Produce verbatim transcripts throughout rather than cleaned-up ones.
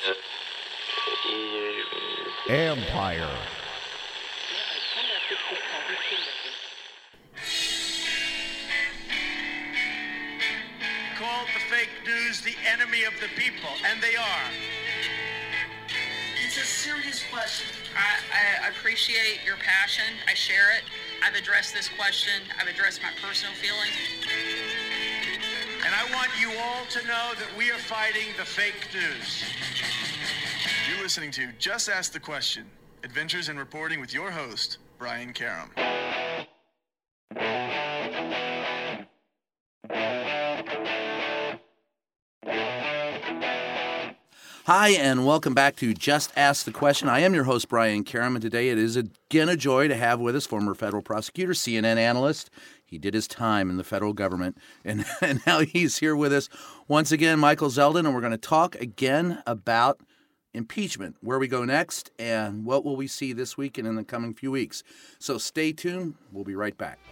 Empire. Called the fake news the enemy of the people, and they are. It's a serious question. I, I appreciate your passion. I share it. I've addressed this question. I've addressed my personal feelings. And I want you all to know that we are fighting the fake news. You're listening to Just Ask the Question, Adventures in Reporting with your host, Brian Karam. Hi, and welcome back to Just Ask the Question. I am your host, Brian Karam, and today it is again a joy to have with us former federal prosecutor, C N N analyst. He did his time in the federal government, and, and now he's here with us once again, Michael Zeldin, and we're going to talk again about impeachment, where we go next, and what will we see this week and in the coming few weeks. So stay tuned. We'll be right back.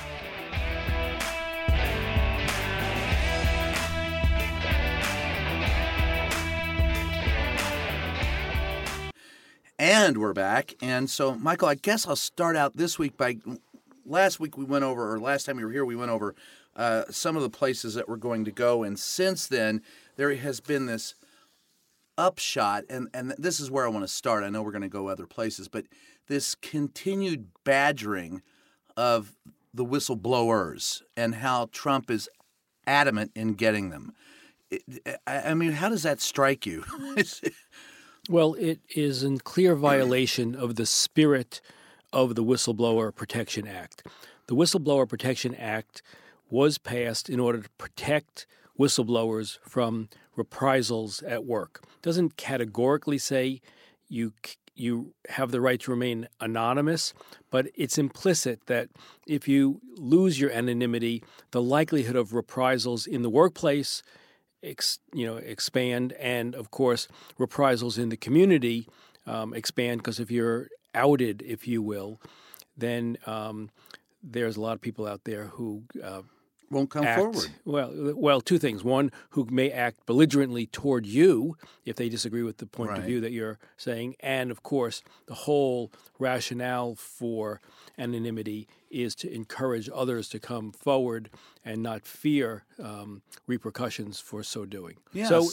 And we're back. And so, Michael, I guess I'll start out this week by, last week we went over, or last time we were here, we went over uh, some of the places that we're going to go. And since then, there has been this upshot, and, and this is where I want to start. I know we're going to go other places, but this continued badgering of the whistleblowers and how Trump is adamant in getting them. It, I, I mean, how does that strike you? Well, it is in clear violation of the spirit of the Whistleblower Protection Act. The Whistleblower Protection Act was passed in order to protect whistleblowers from reprisals at work. It doesn't categorically say you you have the right to remain anonymous, but it's implicit that if you lose your anonymity, the likelihood of reprisals in the workplace Ex, you know, expand, and of course, reprisals in the community um, expand, because if you're outed, if you will, then um, there's a lot of people out there who uh, won't come act, forward. Well, well, two things. One, who may act belligerently toward you if they disagree with the point right. of view that you're saying, and of course, the whole rationale for anonymity is to encourage others to come forward and not fear um, repercussions for so doing. Yes. So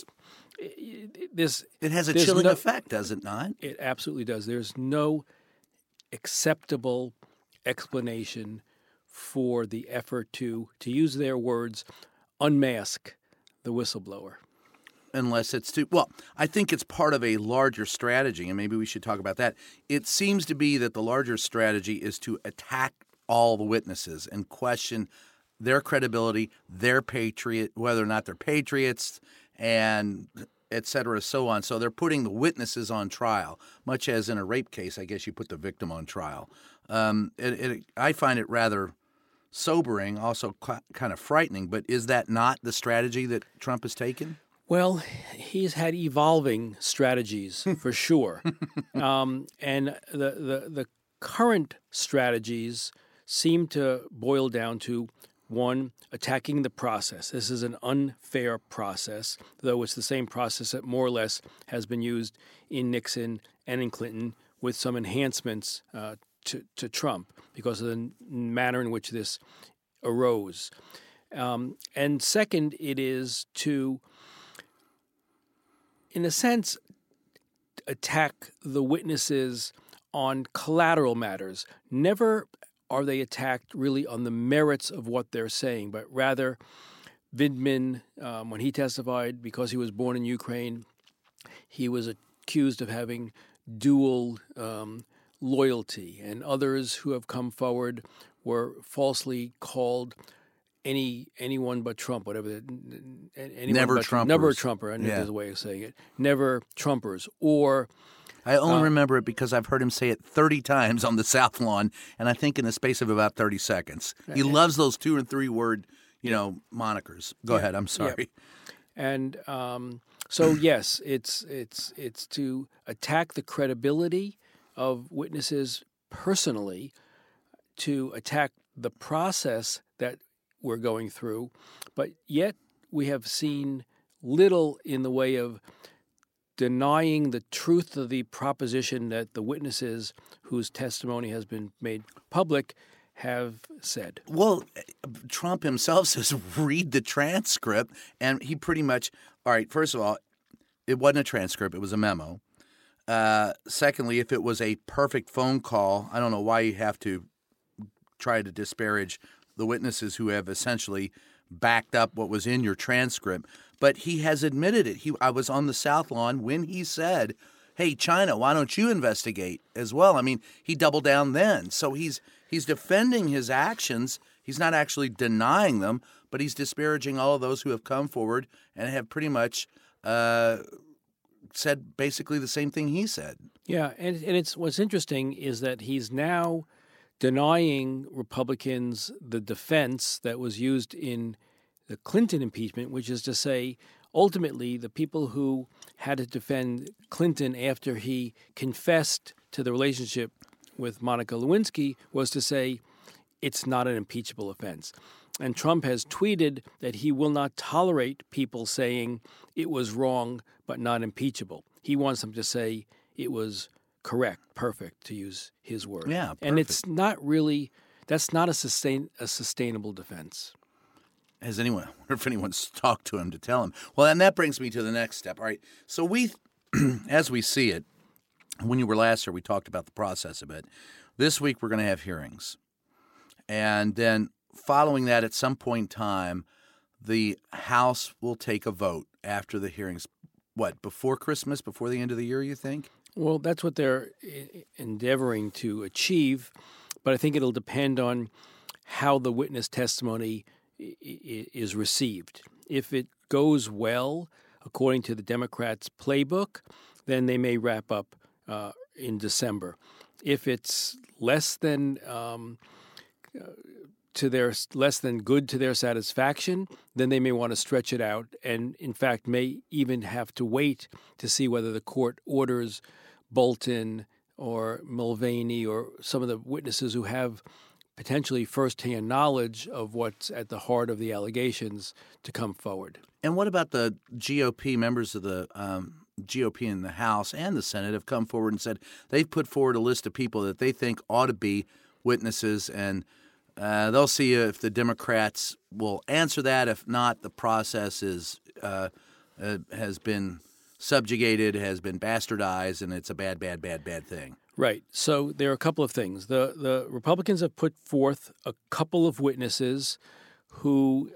this it has a there's chilling no, effect, does it not? It absolutely does. There's no acceptable explanation for the effort to, to use their words, unmask the whistleblower. Unless it's too, well, I think it's part of a larger strategy, and maybe we should talk about that. It seems to be that the larger strategy is to attack all the witnesses and question their credibility, their patriot, whether or not they're patriots, and et cetera, so on. So they're putting the witnesses on trial, much as in a rape case, I guess you put the victim on trial. Um, it, it, I find it rather sobering, also qu- kind of frightening, but is that not the strategy that Trump has taken? Well, he's had evolving strategies for sure. um, and the, the, the current strategies seem to boil down to, one, attacking the process. This is an unfair process, though it's the same process that more or less has been used in Nixon and in Clinton, with some enhancements uh, to, to Trump because of the manner in which this arose. Um, and second, it is to, in a sense, attack the witnesses on collateral matters. Never are they attacked really on the merits of what they're saying, but rather Vindman, um, when he testified, because he was born in Ukraine, he was accused of having dual um, loyalty, and others who have come forward were falsely called any anyone but Trump, whatever. Anyone never but, Trumpers. Never Trumper, I know yeah. there's a way of saying it. Never Trumpers, or... I only uh, remember it because I've heard him say it thirty times on the South Lawn, and I think in the space of about thirty seconds. He loves those two or three word, you know, monikers. Go yeah, ahead. I'm sorry. Yeah. And um, so, yes, it's it's it's to attack the credibility of witnesses personally, to attack the process that we're going through, but yet we have seen little in the way of denying the truth of the proposition that the witnesses whose testimony has been made public have said. Well, Trump himself says read the transcript, and he pretty much – all right, first of all, it wasn't a transcript. It was a memo. Uh, secondly, if it was a perfect phone call, I don't know why you have to try to disparage the witnesses who have essentially backed up what was in your transcript. But he has admitted it. He, I was on the South Lawn when he said, hey, China, why don't you investigate as well? I mean, he doubled down then. So he's he's defending his actions. He's not actually denying them, but he's disparaging all of those who have come forward and have pretty much uh, said basically the same thing he said. Yeah, and, and it's what's interesting is that he's now denying Republicans the defense that was used in the Clinton impeachment, which is to say, ultimately, the people who had to defend Clinton after he confessed to the relationship with Monica Lewinsky was to say it's not an impeachable offense. And Trump has tweeted that he will not tolerate people saying it was wrong but not impeachable. He wants them to say it was correct, perfect, to use his word. Yeah, perfect. And it's not really – that's not a sustain a sustainable defense. Has anyone, I wonder if anyone's talked to him to tell him. Well, and that brings me to the next step. All right. So we, as we see it, when you were last here, we talked about the process a bit. This week, we're going to have hearings. And then following that, at some point in time, the House will take a vote after the hearings. What, before Christmas, before the end of the year, you think? Well, that's what they're endeavoring to achieve. But I think it'll depend on how the witness testimony is received. If it goes well, according to the Democrats' playbook, then they may wrap up uh, in December. If it's less than um, to their less than good to their satisfaction, then they may want to stretch it out, and in fact may even have to wait to see whether the court orders Bolton or Mulvaney or some of the witnesses who have potentially firsthand knowledge of what's at the heart of the allegations to come forward. And what about the G O P members of the um, G O P in the House and the Senate have come forward and said they've put forward a list of people that they think ought to be witnesses, and uh, they'll see if the Democrats will answer that. If not, the process is uh, uh, has been subjugated, has been bastardized, and it's a bad, bad, bad, bad thing. Right. So there are a couple of things. The the Republicans have put forth a couple of witnesses who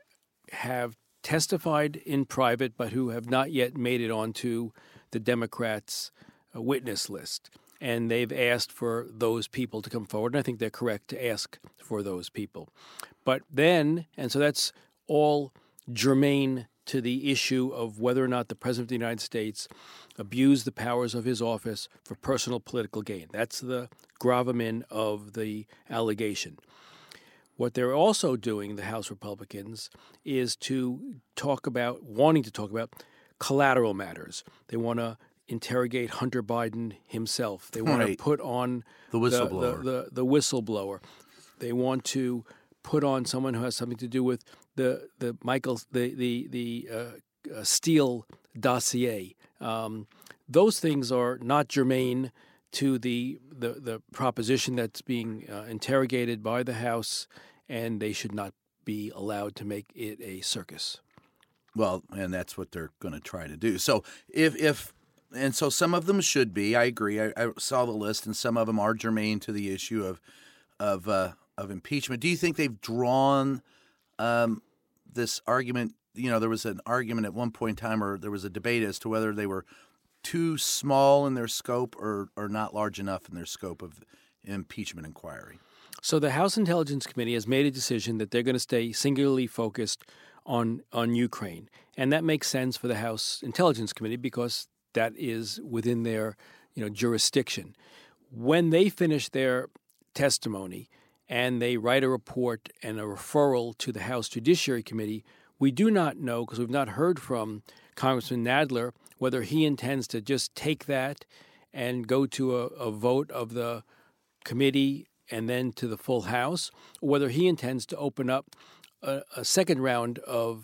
have testified in private but who have not yet made it onto the Democrats' uh, witness list. And they've asked for those people to come forward. And I think they're correct to ask for those people. But then, and so that's all germane to the issue of whether or not the President of the United States abused the powers of his office for personal political gain. That's the gravamen of the allegation. What they're also doing, the House Republicans, is to talk about, wanting to talk about collateral matters. They want to interrogate Hunter Biden himself. They want right. to put on the whistleblower. The, the, the, the whistleblower. They want to put on someone who has something to do with the the Michael the the the uh, uh, Steele dossier. Um, those things are not germane to the the, the proposition that's being uh, interrogated by the House, and they should not be allowed to make it a circus. Well, and that's what they're going to try to do. So if if and so some of them should be. I agree. I, I saw the list, and some of them are germane to the issue of of uh, of impeachment. Do you think they've drawn um, this argument? You know, there was an argument at one point in time, or there was a debate as to whether they were too small in their scope or or not large enough in their scope of impeachment inquiry. So the House Intelligence Committee has made a decision that they're going to stay singularly focused on on Ukraine, and that makes sense for the House Intelligence Committee because that is within their you know jurisdiction. When they finish their testimony and they write a report and a referral to the House Judiciary Committee, we do not know, because we've not heard from Congressman Nadler, whether he intends to just take that and go to a, a vote of the committee and then to the full House, or whether he intends to open up a, a second round of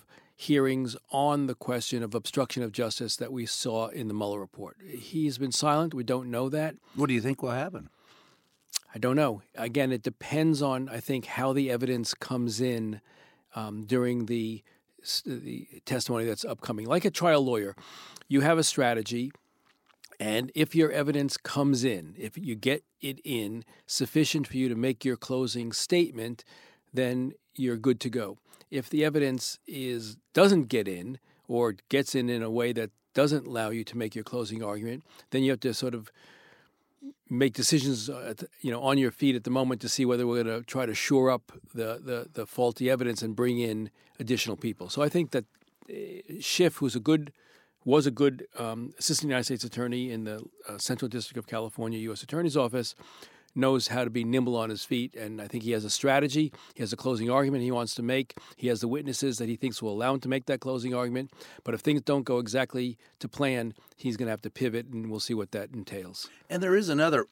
hearings on the question of obstruction of justice that we saw in the Mueller report. He's been silent. We don't know that. What do you think will happen? I don't know. Again, it depends on, I think, how the evidence comes in um, during the the testimony that's upcoming. Like a trial lawyer, you have a strategy, and if your evidence comes in, if you get it in sufficient for you to make your closing statement, then you're good to go. If the evidence is doesn't get in or gets in in a way that doesn't allow you to make your closing argument, then you have to sort of make decisions, uh, you know, on your feet at the moment to see whether we're going to try to shore up the, the, the faulty evidence and bring in additional people. So I think that uh, Schiff, who's a good, was a good um, assistant United States attorney in the uh, Central District of California U S Attorney's Office, knows how to be nimble on his feet, and I think he has a strategy. He has a closing argument he wants to make. He has the witnesses that he thinks will allow him to make that closing argument. But if things don't go exactly to plan, he's going to have to pivot, and we'll see what that entails. And there is another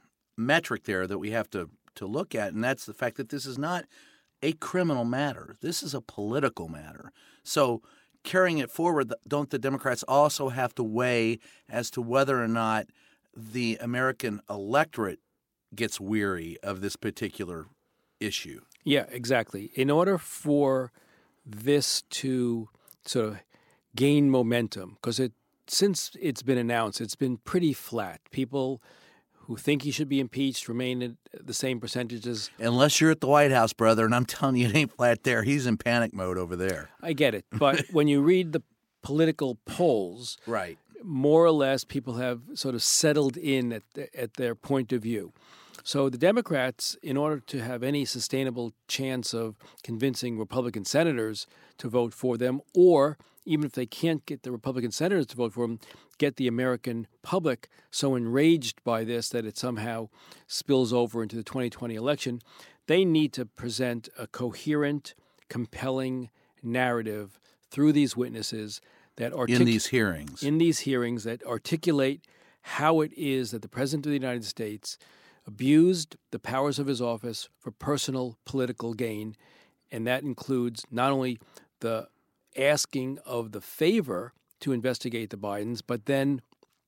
metric there that we have to, to look at, and that's the fact that this is not a criminal matter. This is a political matter. So carrying it forward, don't the Democrats also have to weigh as to whether or not the American electorate gets weary of this particular issue? Yeah, exactly. In order for this to sort of gain momentum, because it since it's been announced, it's been pretty flat. People who think he should be impeached remain at the same percentages. Unless you're at the White House, brother, and I'm telling you it ain't flat there. He's in panic mode over there. I get it. But when you read the political polls, right, more or less people have sort of settled in at, the, at their point of view. So the Democrats, in order to have any sustainable chance of convincing Republican senators to vote for them, or even if they can't get the Republican senators to vote for them, get the American public so enraged by this that it somehow spills over into the twenty twenty election, they need to present a coherent, compelling narrative through these witnesses that artic- in these hearings. In these hearings that articulate how it is that the President of the United States abused the powers of his office for personal political gain, and that includes not only the asking of the favor to investigate the Bidens, but then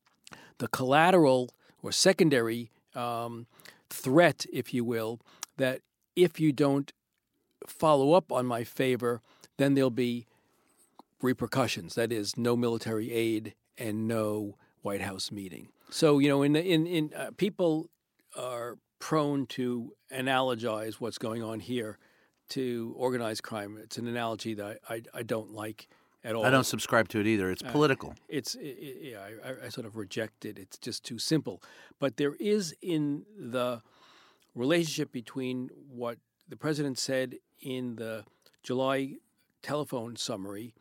the collateral or secondary um, threat, if you will, that if you don't follow up on my favor, then there'll be repercussions. That is, no military aid and no White House meeting. So, you know, in the, in in uh, people are prone to analogize what's going on here to organized crime. It's an analogy that I, I, I don't like at all. I don't subscribe to it either. It's political. Uh, it's it, it, yeah, I, I sort of reject it. It's just too simple. But there is in the relationship between what the president said in the July telephone summary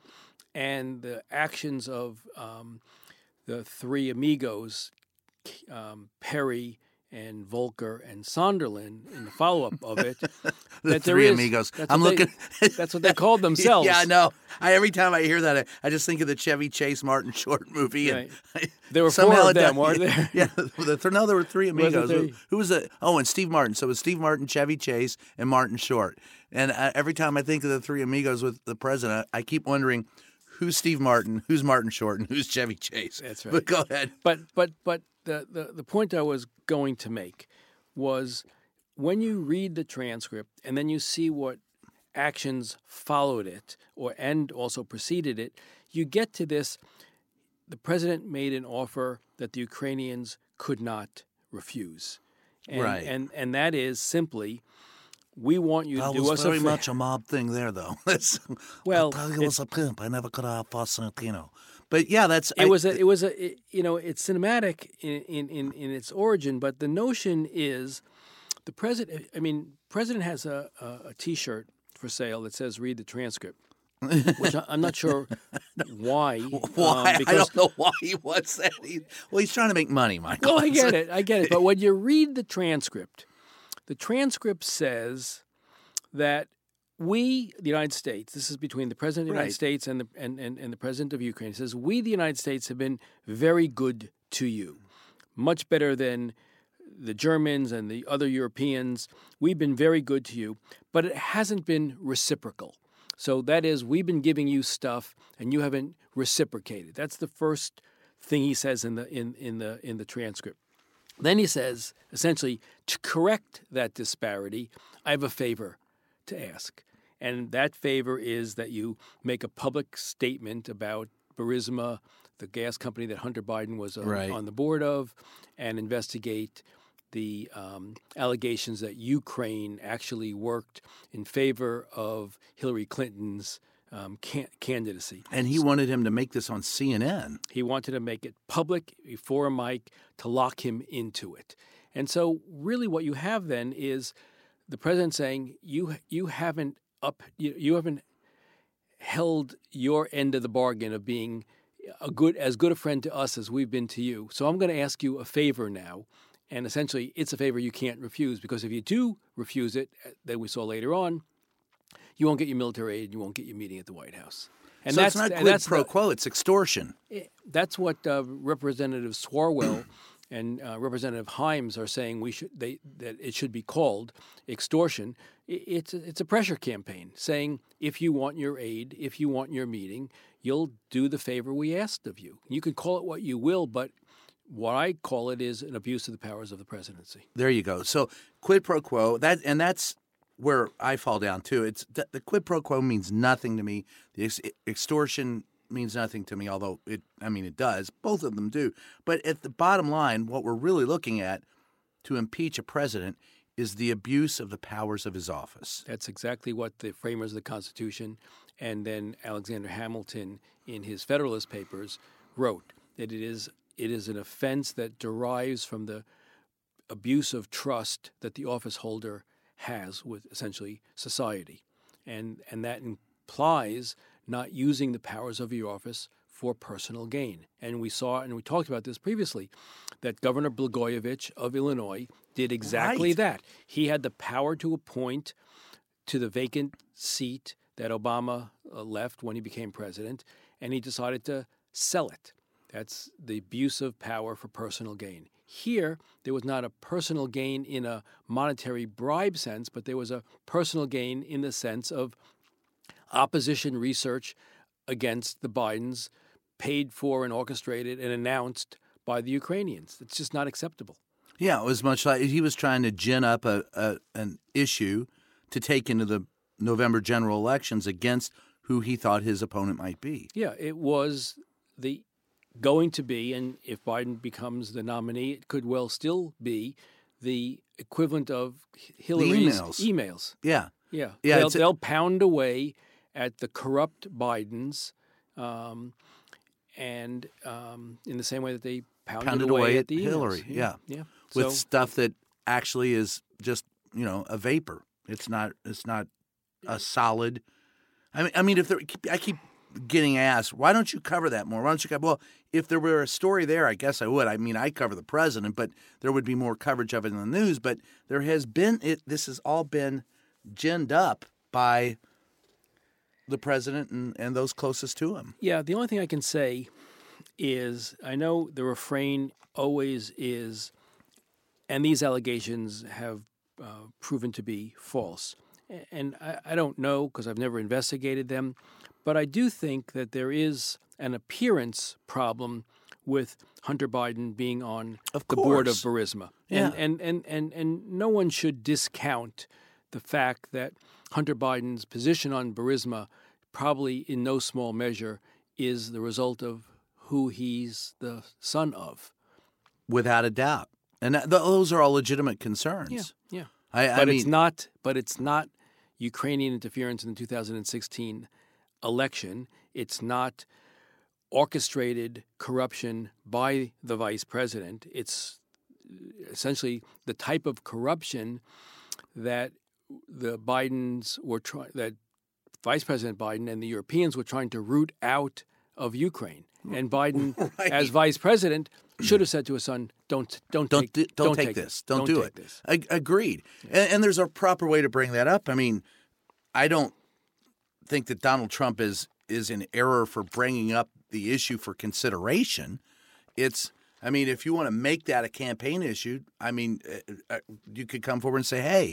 and the actions of um, the three amigos, um, Perry and Volker and Sonderland in the follow-up of it. the that three is, amigos. That's I'm looking. They, that's what they called themselves. Yeah, I know. I, every time I hear that, I, I just think of the Chevy Chase Martin Short movie. And right. I, there were four of them, that, weren't there? Yeah. The, no, there were three amigos. Who, who was it? Oh, and Steve Martin. So it was Steve Martin, Chevy Chase, and Martin Short. And I, every time I think of the three amigos with the president, I keep wondering, who's Steve Martin, who's Martin Short, and who's Chevy Chase? That's right. But go ahead. But but but the, the, the point I was going to make was when you read the transcript and then you see what actions followed it or and also preceded it, you get to this. The president made an offer that the Ukrainians could not refuse. And, right. And and that is simply, we want you to that do was us very a favor. much a mob thing there, though. Well, I was a pimp. I never could have fought Santino. But yeah, that's it I, was a it was a it, you know it's cinematic in, in, in, in its origin, but the notion is the president. I mean, president has a, a, a T-shirt for sale that says "Read the transcript," which I, I'm not sure why. Why um, because, I don't know why he wants that. He, well, he's trying to make money, Michael. Well, I get it, I get it. But when you read the transcript, the transcript says that we, the United States, this is between the President of the Right. United States and the and, and, and the President of Ukraine, it says, we, the United States, have been very good to you, much better than the Germans and the other Europeans. We've been very good to you, but it hasn't been reciprocal. So that is, we've been giving you stuff and you haven't reciprocated. That's the first thing he says in the in, in the in the transcript. Then he says, essentially, to correct that disparity, I have a favor to ask. And that favor is that you make a public statement about Burisma, the gas company that Hunter Biden was on, Right. on the board of, and investigate the um, allegations that Ukraine actually worked in favor of Hillary Clinton's um, can- candidacy. And he wanted him to make this on C N N. He wanted to make it public before a mic to lock him into it. And so really what you have then is the president saying, you you haven't up you, you haven't held your end of the bargain of being a good as good a friend to us as we've been to you. So I'm going to ask you a favor now. And essentially, it's a favor you can't refuse, because if you do refuse it, that we saw later on, you won't get your military aid, you won't get your meeting at the White House. And so that's, it's not and quid that's pro the- quo, it's extortion. That's what uh, Representative Swarwell and uh, Representative Himes are saying we should they that it should be called extortion. I- It's a, it's a pressure campaign saying if you want your aid, if you want your meeting, you'll do the favor we asked of you. You can call it what you will, but what I call it is an abuse of the powers of the presidency. There you go. So quid pro quo, that and that's where I fall down too. It's the, the quid pro quo means nothing to me. The ex- extortion means nothing to me, although it I mean it does. Both of them do. But at the bottom line, what we're really looking at to impeach a president is the abuse of the powers of his office. That's exactly what the framers of the Constitution and then Alexander Hamilton in his Federalist Papers wrote, that it is it is an offense that derives from the abuse of trust that the office holder has with essentially society. And and that implies not using the powers of your office for personal gain. And we saw, and we talked about this previously, that Governor Blagojevich of Illinois did exactly Right. that. He had the power to appoint to the vacant seat that Obama uh, left when he became president, and he decided to sell it. That's the abuse of power for personal gain. Here, there was not a personal gain in a monetary bribe sense, but there was a personal gain in the sense of opposition research against the Bidens paid for and orchestrated and announced by the Ukrainians. It's just not acceptable. Yeah, it was much like he was trying to gin up a, a an issue to take into the November general elections against who he thought his opponent might be. Yeah, it was the going to be, and if Biden becomes the nominee, it could well still be the equivalent of Hillary's emails. emails. Yeah. Yeah, Yeah, they'll, it's a- they'll pound away at the corrupt Bidens, um, and um, in the same way that they pounded, Pounded away, away at at the emails. Hillary, yeah. yeah. With So, stuff that actually is just, you know, a vapor. It's not it's not a solid. I mean I mean if there I keep getting asked, why don't you cover that more? Why don't you cover well, if there were a story there, I guess I would. I mean, I cover the president, but there would be more coverage of it in the news, but there has been it this has all been ginned up by the president and, and those closest to him. yeah, the only thing I can say is I know the refrain always is, and these allegations have uh, proven to be false. A- And I, I don't know because I've never investigated them, but I do think that there is an appearance problem with Hunter Biden being on Of the board of course. Burisma. Yeah. And, and, and, and, and no one should discount the fact that Hunter Biden's position on Burisma probably in no small measure is the result of who he's the son of. Without a doubt. And that, those are all legitimate concerns. Yeah, yeah. I, I But mean, it's not. But it's not Ukrainian interference in the two thousand sixteen election. It's not orchestrated corruption by the vice president. It's essentially the type of corruption that the Bidens were trying. That Vice President Biden and the Europeans were trying to root out of Ukraine. And Biden, Right. as vice president, should have said to his son, "Don't, don't, don't take, do, don't, don't take, take this. Don't, do take it. This. I, agreed. And, and there's a proper way to bring that up. I mean, I don't think that Donald Trump is is in error for bringing up the issue for consideration. It's, I mean, if you want to make that a campaign issue, I mean, uh, uh, you could come forward and say, hey,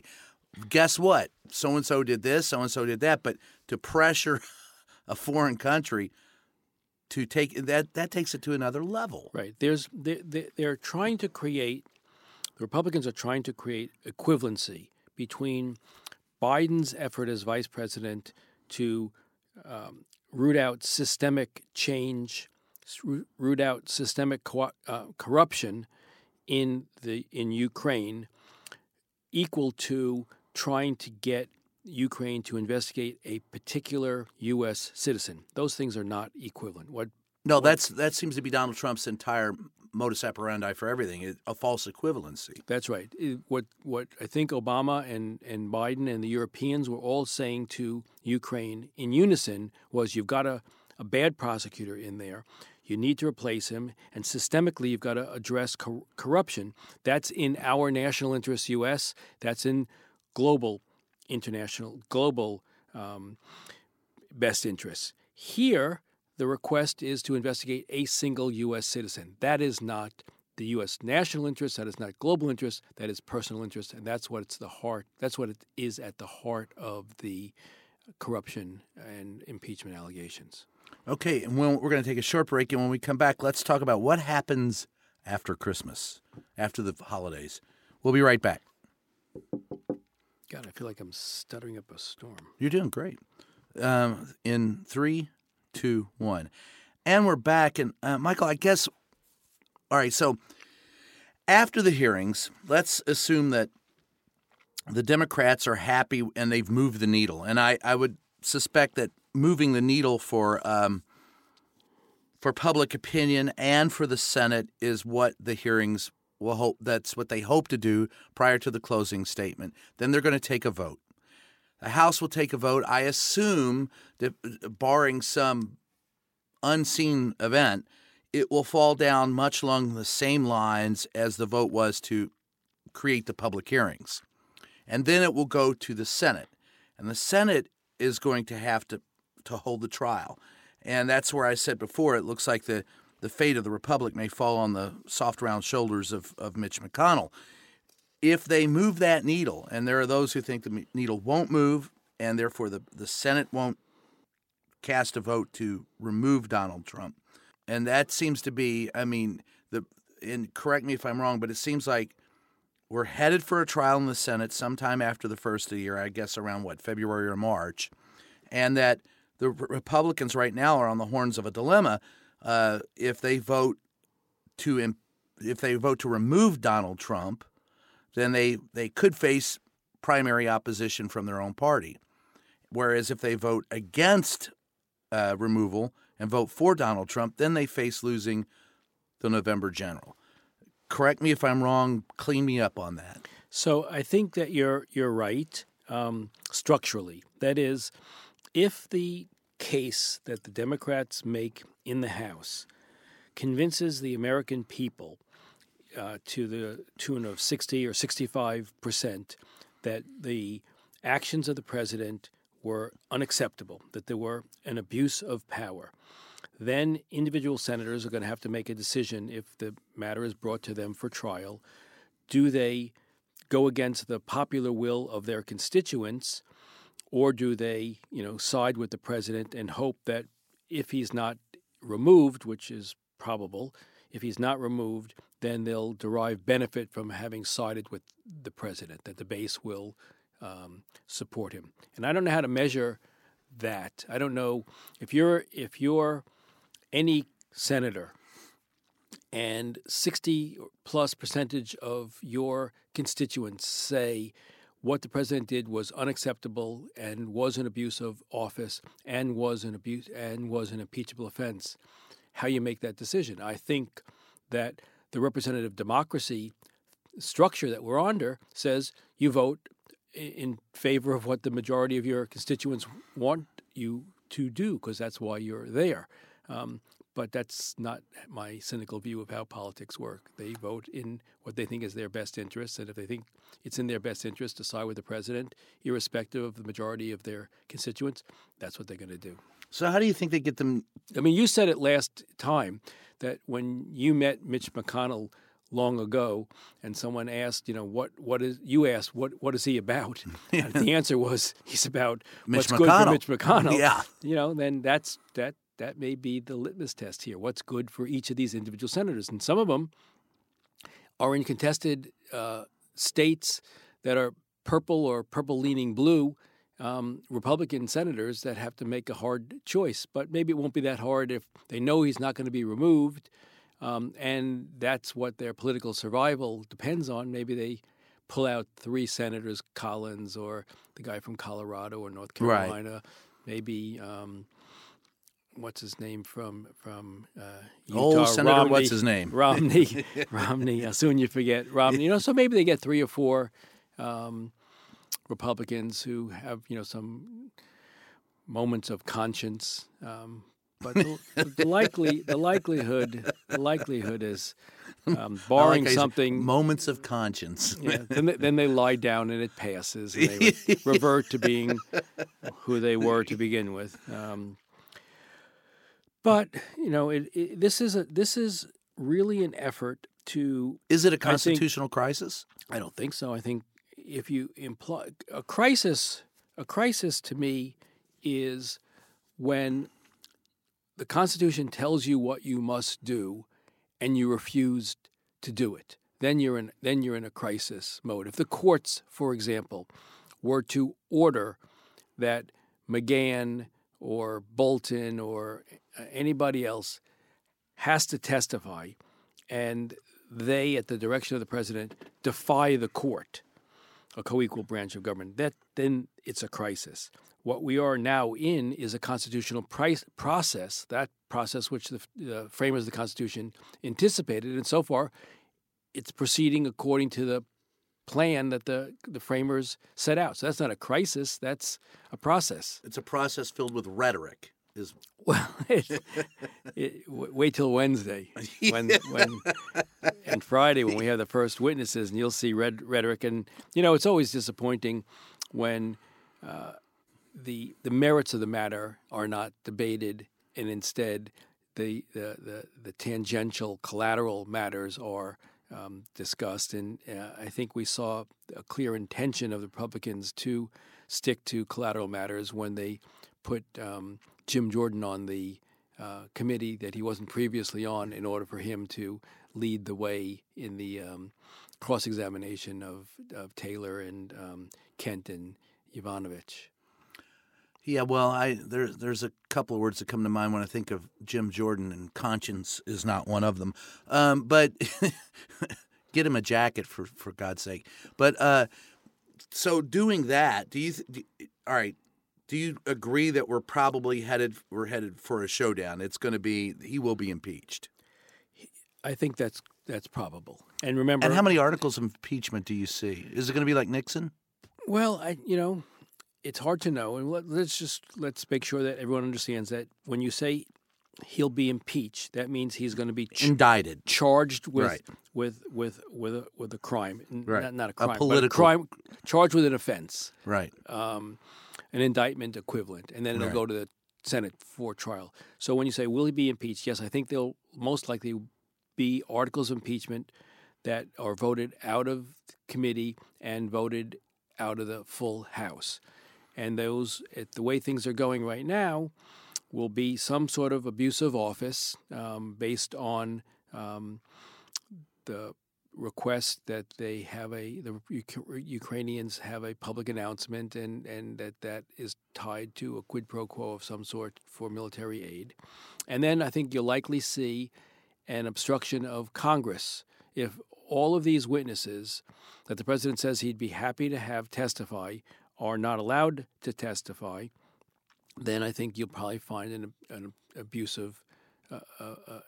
guess what? So-and-so did this, so-and-so did that. But to pressure a foreign country to take that, that takes it to another level. Right. There's they, they, they're trying to create, the Republicans are trying to create equivalency between Biden's effort as vice president to um, root out systemic change, root out systemic co- uh, corruption in the in Ukraine, equal to trying to get Ukraine to investigate a particular U S citizen. Those things are not equivalent. What? No, what, that's that seems to be Donald Trump's entire modus operandi for everything, it, a false equivalency. That's right. It, what what I think Obama and, and Biden and the Europeans were all saying to Ukraine in unison was, you've got a, a bad prosecutor in there. You need to replace him. And systemically, you've got to address cor- corruption. That's in our national interest, U S. That's in global, international, global um, best interests. Here, the request is to investigate a single U S citizen. That is not the U S national interest. That is not global interest. That is personal interest, and that's what it's the heart. That's what it is at the heart of the corruption and impeachment allegations. Okay, and when, we're going to take a short break, and when we come back, let's talk about what happens after Christmas, after the holidays. We'll be right back. God, I feel like I'm stuttering up a storm. You're doing great. Um, in three, two, one. And we're back. And uh, Michael, I guess, all right, so after the hearings, let's assume that the Democrats are happy and they've moved the needle. And I, I would suspect that moving the needle for um, for public opinion and for the Senate is what the hearings will hope. That's what they hope to do prior to the closing statement. Then they're going to take a vote. The House will take a vote. I assume that, barring some unseen event, it will fall down much along the same lines as the vote was to create the public hearings. And then it will go to the Senate. And the Senate is going to have to, to hold the trial. And that's where I said before, it looks like the, the fate of the Republic may fall on the soft, round shoulders of, of Mitch McConnell. If they move that needle, and there are those who think the needle won't move, and therefore the, the Senate won't cast a vote to remove Donald Trump. And that seems to be, I mean, the and correct me if I'm wrong, but it seems like we're headed for a trial in the Senate sometime after the first of the year, I guess around, what, February or March, and that the Republicans right now are on the horns of a dilemma. Uh, if they vote to if they vote to remove Donald Trump, then they, they could face primary opposition from their own party. Whereas if they vote against uh, removal and vote for Donald Trump, then they face losing the November general. Correct me if I'm wrong. Clean me up on that. So I think that you're you're right um, structurally. That is, if the case that the Democrats make in the House convinces the American people uh, to the tune of sixty or sixty-five percent that the actions of the president were unacceptable, that there were an abuse of power, then individual senators are going to have to make a decision if the matter is brought to them for trial. Do they go against the popular will of their constituents, or do they, you know, side with the president and hope that if he's not removed, which is probable, if he's not removed, then they'll derive benefit from having sided with the president, that the base will um, support him. And I don't know how to measure that. I don't know if you're if you're any senator and sixty plus percentage of your constituents say what the president did was unacceptable and was an abuse of office and was an abuse and was an impeachable offense, how you make that decision. I think that the representative democracy structure that we're under says you vote in favor of what the majority of your constituents want you to do, because that's why you're there. Um, but that's not my cynical view of how politics work. They vote in what they think is their best interest, and if they think it's in their best interest to side with the president, irrespective of the majority of their constituents, that's what they're going to do. So how do you think they get them? I mean, you said it last time that when you met Mitch McConnell long ago, and someone asked, you know, what what is you asked what what is he about? And the answer was he's about Mitch what's good McConnell. for Mitch McConnell. Yeah. You know, then that's that that may be the litmus test here. What's good for each of these individual senators, and some of them are in contested uh, states that are purple or purple-leaning blue. Um, Republican senators that have to make a hard choice, but maybe it won't be that hard if they know he's not going to be removed. Um, and that's what their political survival depends on. Maybe they pull out three senators, Collins or the guy from Colorado or North Carolina. Right. Maybe um, what's his name from from uh, Utah? Oh, Senator, Romney, what's his name? Romney. Romney. Uh, soon you forget Romney. You know, so maybe they get three or four um, Republicans who have you know some moments of conscience. Um, But the, the likely the likelihood the likelihood is um, barring like something moments of conscience. Yeah, then they, then they lie down and it passes, and they re- revert to being who they were to begin with. Um, but you know, it, it, this is a this is really an effort to. Is it a constitutional I think, crisis? I don't think so. I think if you imply a crisis, a crisis to me is when the Constitution tells you what you must do, and you refuse to do it. Then you're in then you're in a crisis mode. If the courts, for example, were to order that McGahn or Bolton or anybody else has to testify, and they, at the direction of the president, defy the court, a co-equal branch of government, that then it's a crisis. What we are now in is a constitutional price process, that process which the uh, framers of the Constitution anticipated, and so far it's proceeding according to the plan that the, the framers set out. So that's not a crisis, that's a process. It's a process filled with rhetoric. Is Well, it, it, wait till Wednesday when, when and Friday when we have the first witnesses, and you'll see red, rhetoric. And, you know, it's always disappointing when uh, the the merits of the matter are not debated, and instead the the, the, the tangential collateral matters are um, discussed. And uh, I think we saw a clear intention of the Republicans to stick to collateral matters when they put um, Jim Jordan on the uh, committee that he wasn't previously on in order for him to lead the way in the um, cross-examination of, of Taylor and um, Kent and Yovanovitch. Yeah, well, I there, there's a couple of words that come to mind when I think of Jim Jordan, and conscience is not one of them. Um, but get him a jacket, for, for God's sake. But uh, so doing that, do you, th- do, all right, do you agree that we're probably headed we're headed for a showdown? It's going to be he will be impeached. I think that's that's probable. And remember, and how many articles of impeachment do you see? Is it going to be like Nixon? Well, I you know, it's hard to know, and let, let's just let's make sure that everyone understands that when you say he'll be impeached, that means he's going to be ch- indicted, charged with right. with with with a, with a crime, right. not, not a crime, a political but a crime, charged with an offense, right? Um, an indictment equivalent, and then it'll right. go to the Senate for trial. So when you say will he be impeached, yes, I think there'll most likely be articles of impeachment that are voted out of committee and voted out of the full House. And those, at the way things are going right now, will be some sort of abuse of office um, based on um, the request that they have a the Ukrainians have a public announcement, and, and that that is tied to a quid pro quo of some sort for military aid. And then I think you'll likely see an obstruction of Congress. If all of these witnesses that the president says he'd be happy to have testify are not allowed to testify, then I think you'll probably find an, an abusive uh, uh, uh,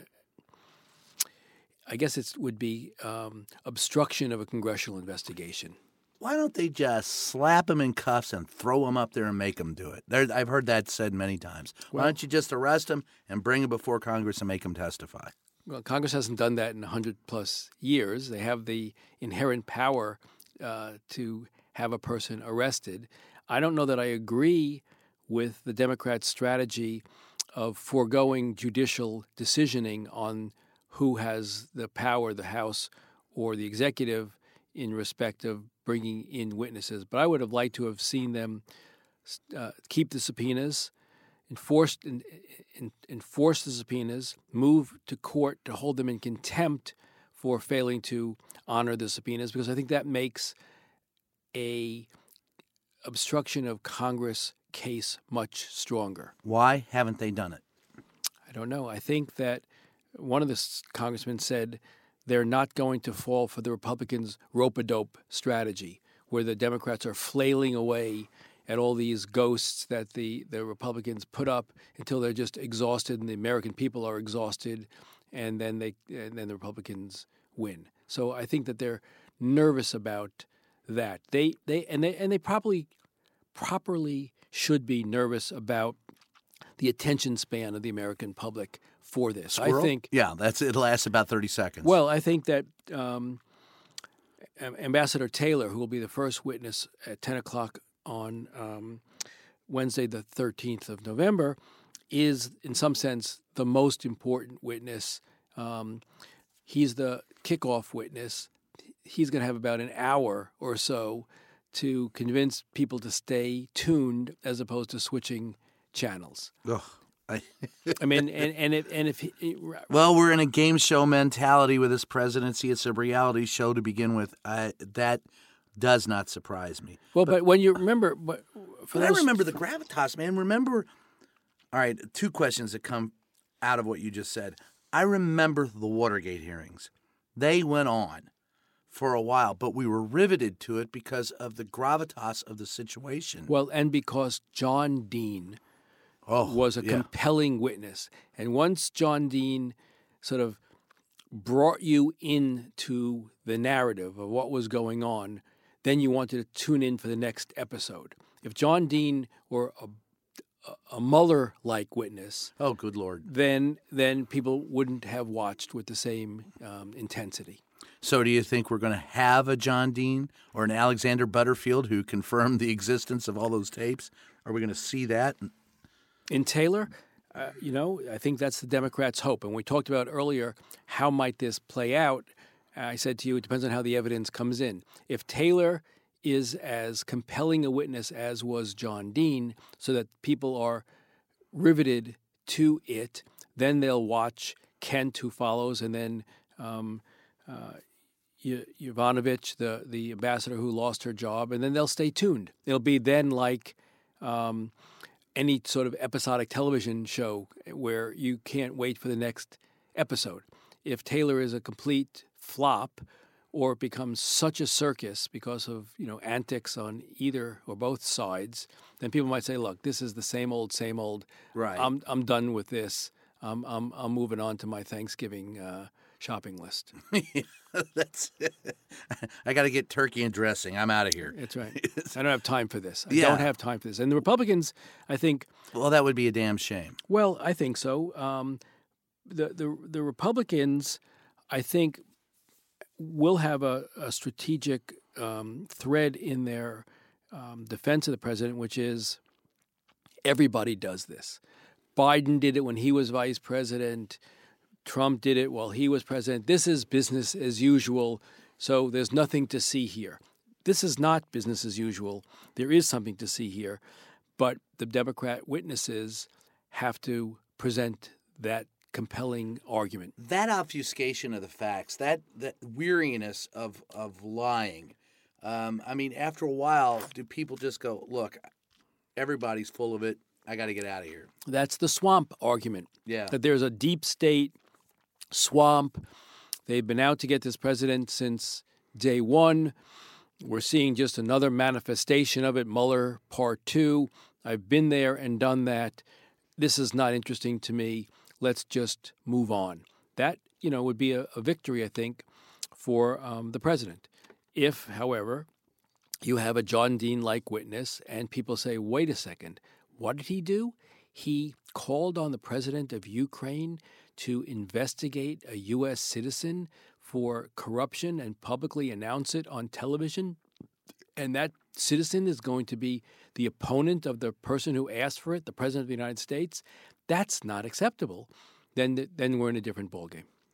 I guess it would be um, obstruction of a congressional investigation. Why don't they just slap him in cuffs and throw him up there and make him do it? There, I've heard that said many times. Well, why don't you just arrest him and bring him before Congress and make him testify? Well, Congress hasn't done that in one hundred plus years. They have the inherent power uh, to have a person arrested. I don't know that I agree with the Democrats' strategy of foregoing judicial decisioning on who has the power, the House or the executive, in respect of bringing in witnesses. But I would have liked to have seen them uh, keep the subpoenas, enforce, in, in, enforce the subpoenas, move to court to hold them in contempt for failing to honor the subpoenas, because I think that makes a obstruction of Congress case much stronger. Why haven't they done it? I don't know. I think that one of the congressmen said they're not going to fall for the Republicans' rope-a-dope strategy, where the Democrats are flailing away at all these ghosts that the, the Republicans put up until they're just exhausted and the American people are exhausted, and then they and then the Republicans win. So I think that they're nervous about that. They they and they and they probably properly should be nervous about the attention span of the American public for this. Squirrel? I think Yeah, that's it lasts about thirty seconds. Well, I think that um, Ambassador Taylor, who will be the first witness at ten o'clock on um, Wednesday, the thirteenth of November, is in some sense the most important witness. Um, he's the kickoff witness. He's going to have about an hour or so to convince people to stay tuned as opposed to switching channels. Ugh, I, I mean, and, and if, and if he, well, we're in a game show mentality with this presidency. It's a reality show to begin with. I, that does not surprise me. well, but, but when you remember, but for But those, I remember the gravitas, man. Remember, all right, two questions that come out of what you just said. I remember the Watergate hearings. They went on for a while, but we were riveted to it because of the gravitas of the situation. Well, and because John Dean oh, was a yeah. compelling witness. And once John Dean sort of brought you into the narrative of what was going on, then you wanted to tune in for the next episode. If John Dean were a, a Mueller-like witness, Oh, good Lord. then then people wouldn't have watched with the same um, intensity. So do you think we're going to have a John Dean or an Alexander Butterfield who confirmed the existence of all those tapes? Are we going to see that? In Taylor, uh, you know, I think that's the Democrats' hope. And we talked about earlier, how might this play out? I said to you, it depends on how the evidence comes in. If Taylor is as compelling a witness as was John Dean, so that people are riveted to it, then they'll watch Kent, who follows, and then um, uh, y- Yovanovitch, the, the ambassador who lost her job, and then they'll stay tuned. It'll be then like um, any sort of episodic television show where you can't wait for the next episode. If Taylor is a complete flop, or it becomes such a circus because of, you know, antics on either or both sides, then people might say, "Look, this is the same old, same old. Right. I'm I'm done with this. I'm I'm I'm moving on to my Thanksgiving uh, shopping list." That's. I got to get turkey and dressing. I'm out of here. That's right. I don't have time for this. I Yeah. don't have time for this. And the Republicans, I think, Well, that would be a damn shame. well, I think so. Um, the the the Republicans, I think, will have a, a strategic um, thread in their um, defense of the president, which is everybody does this. Biden did it when he was vice president. Trump did it while he was president. This is business as usual, so there's nothing to see here. This is not business as usual. There is something to see here, but the Democrat witnesses have to present that compelling argument. That obfuscation of the facts, that that weariness of of lying. Um, I mean, after a while, do people just go, "Look, everybody's full of it. I got to get out of here." That's the swamp argument. Yeah. That there's a deep state swamp. They've been out to get this president since day one. We're seeing just another manifestation of it, Mueller Part Two. I've been there and done that. This is not interesting to me. Let's just move on. That, you know, would be a, a victory, I think, for um, the president. If, however, you have a John Dean-like witness and people say, wait a second, what did he do? He called on the president of Ukraine to investigate a U S citizen for corruption and publicly announce it on television. And that citizen is going to be the opponent of the person who asked for it, the president of the United States. That's not acceptable. Then, then we're in a different ballgame.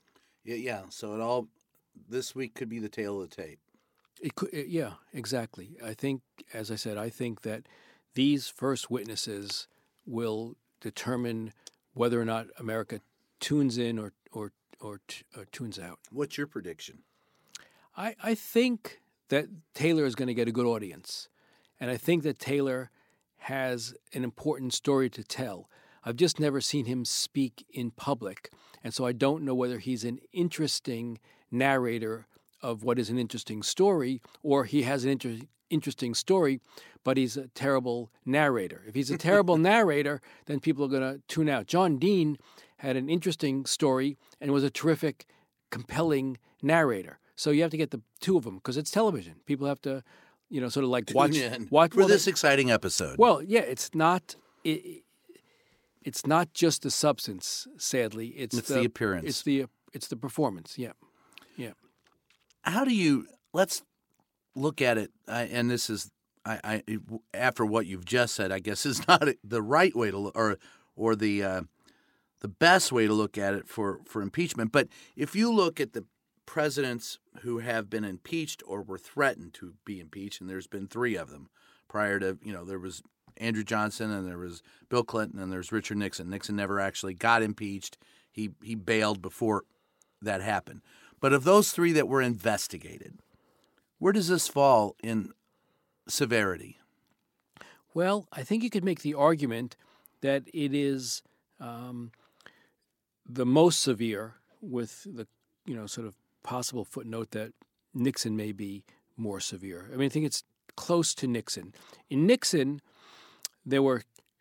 Yeah, yeah. So it all this week could be the tail of the tape. It could, it, yeah, exactly. I think, as I said, I think that these first witnesses will determine whether or not America tunes in or or or, t- or tunes out. What's your prediction? I, I think that Taylor is going to get a good audience, and I think that Taylor has an important story to tell. I've just never seen him speak in public, and so I don't know whether he's an interesting narrator of what is an interesting story, or he has an inter- interesting story, but he's a terrible narrator. If he's a terrible narrator, then people are going to tune out. John Dean had an interesting story and was a terrific, compelling narrator. So you have to get the two of them because it's television. People have to, you know, sort of like watch in watch for well, this they, exciting episode. Well, yeah, it's not. It, it's not just the substance. Sadly, it's, it's the, the appearance. It's the it's the performance. Yeah, yeah. How do you? Let's look at it. I, and this is, I, I after what you've just said, I guess is not the right way to look, or or the uh, the best way to look at it for for impeachment. But if you look at the presidents who have been impeached or were threatened to be impeached, and there's been three of them prior to, you know, there was Andrew Johnson and there was Bill Clinton and there's Richard Nixon. Nixon never actually got impeached. He he bailed before that happened. But of those three that were investigated, where does this fall in severity? Well, I think you could make the argument that it is um, the most severe, with the, you know, sort of possible footnote that Nixon may be more severe. I mean, I think it's close to Nixon. In Nixon, there were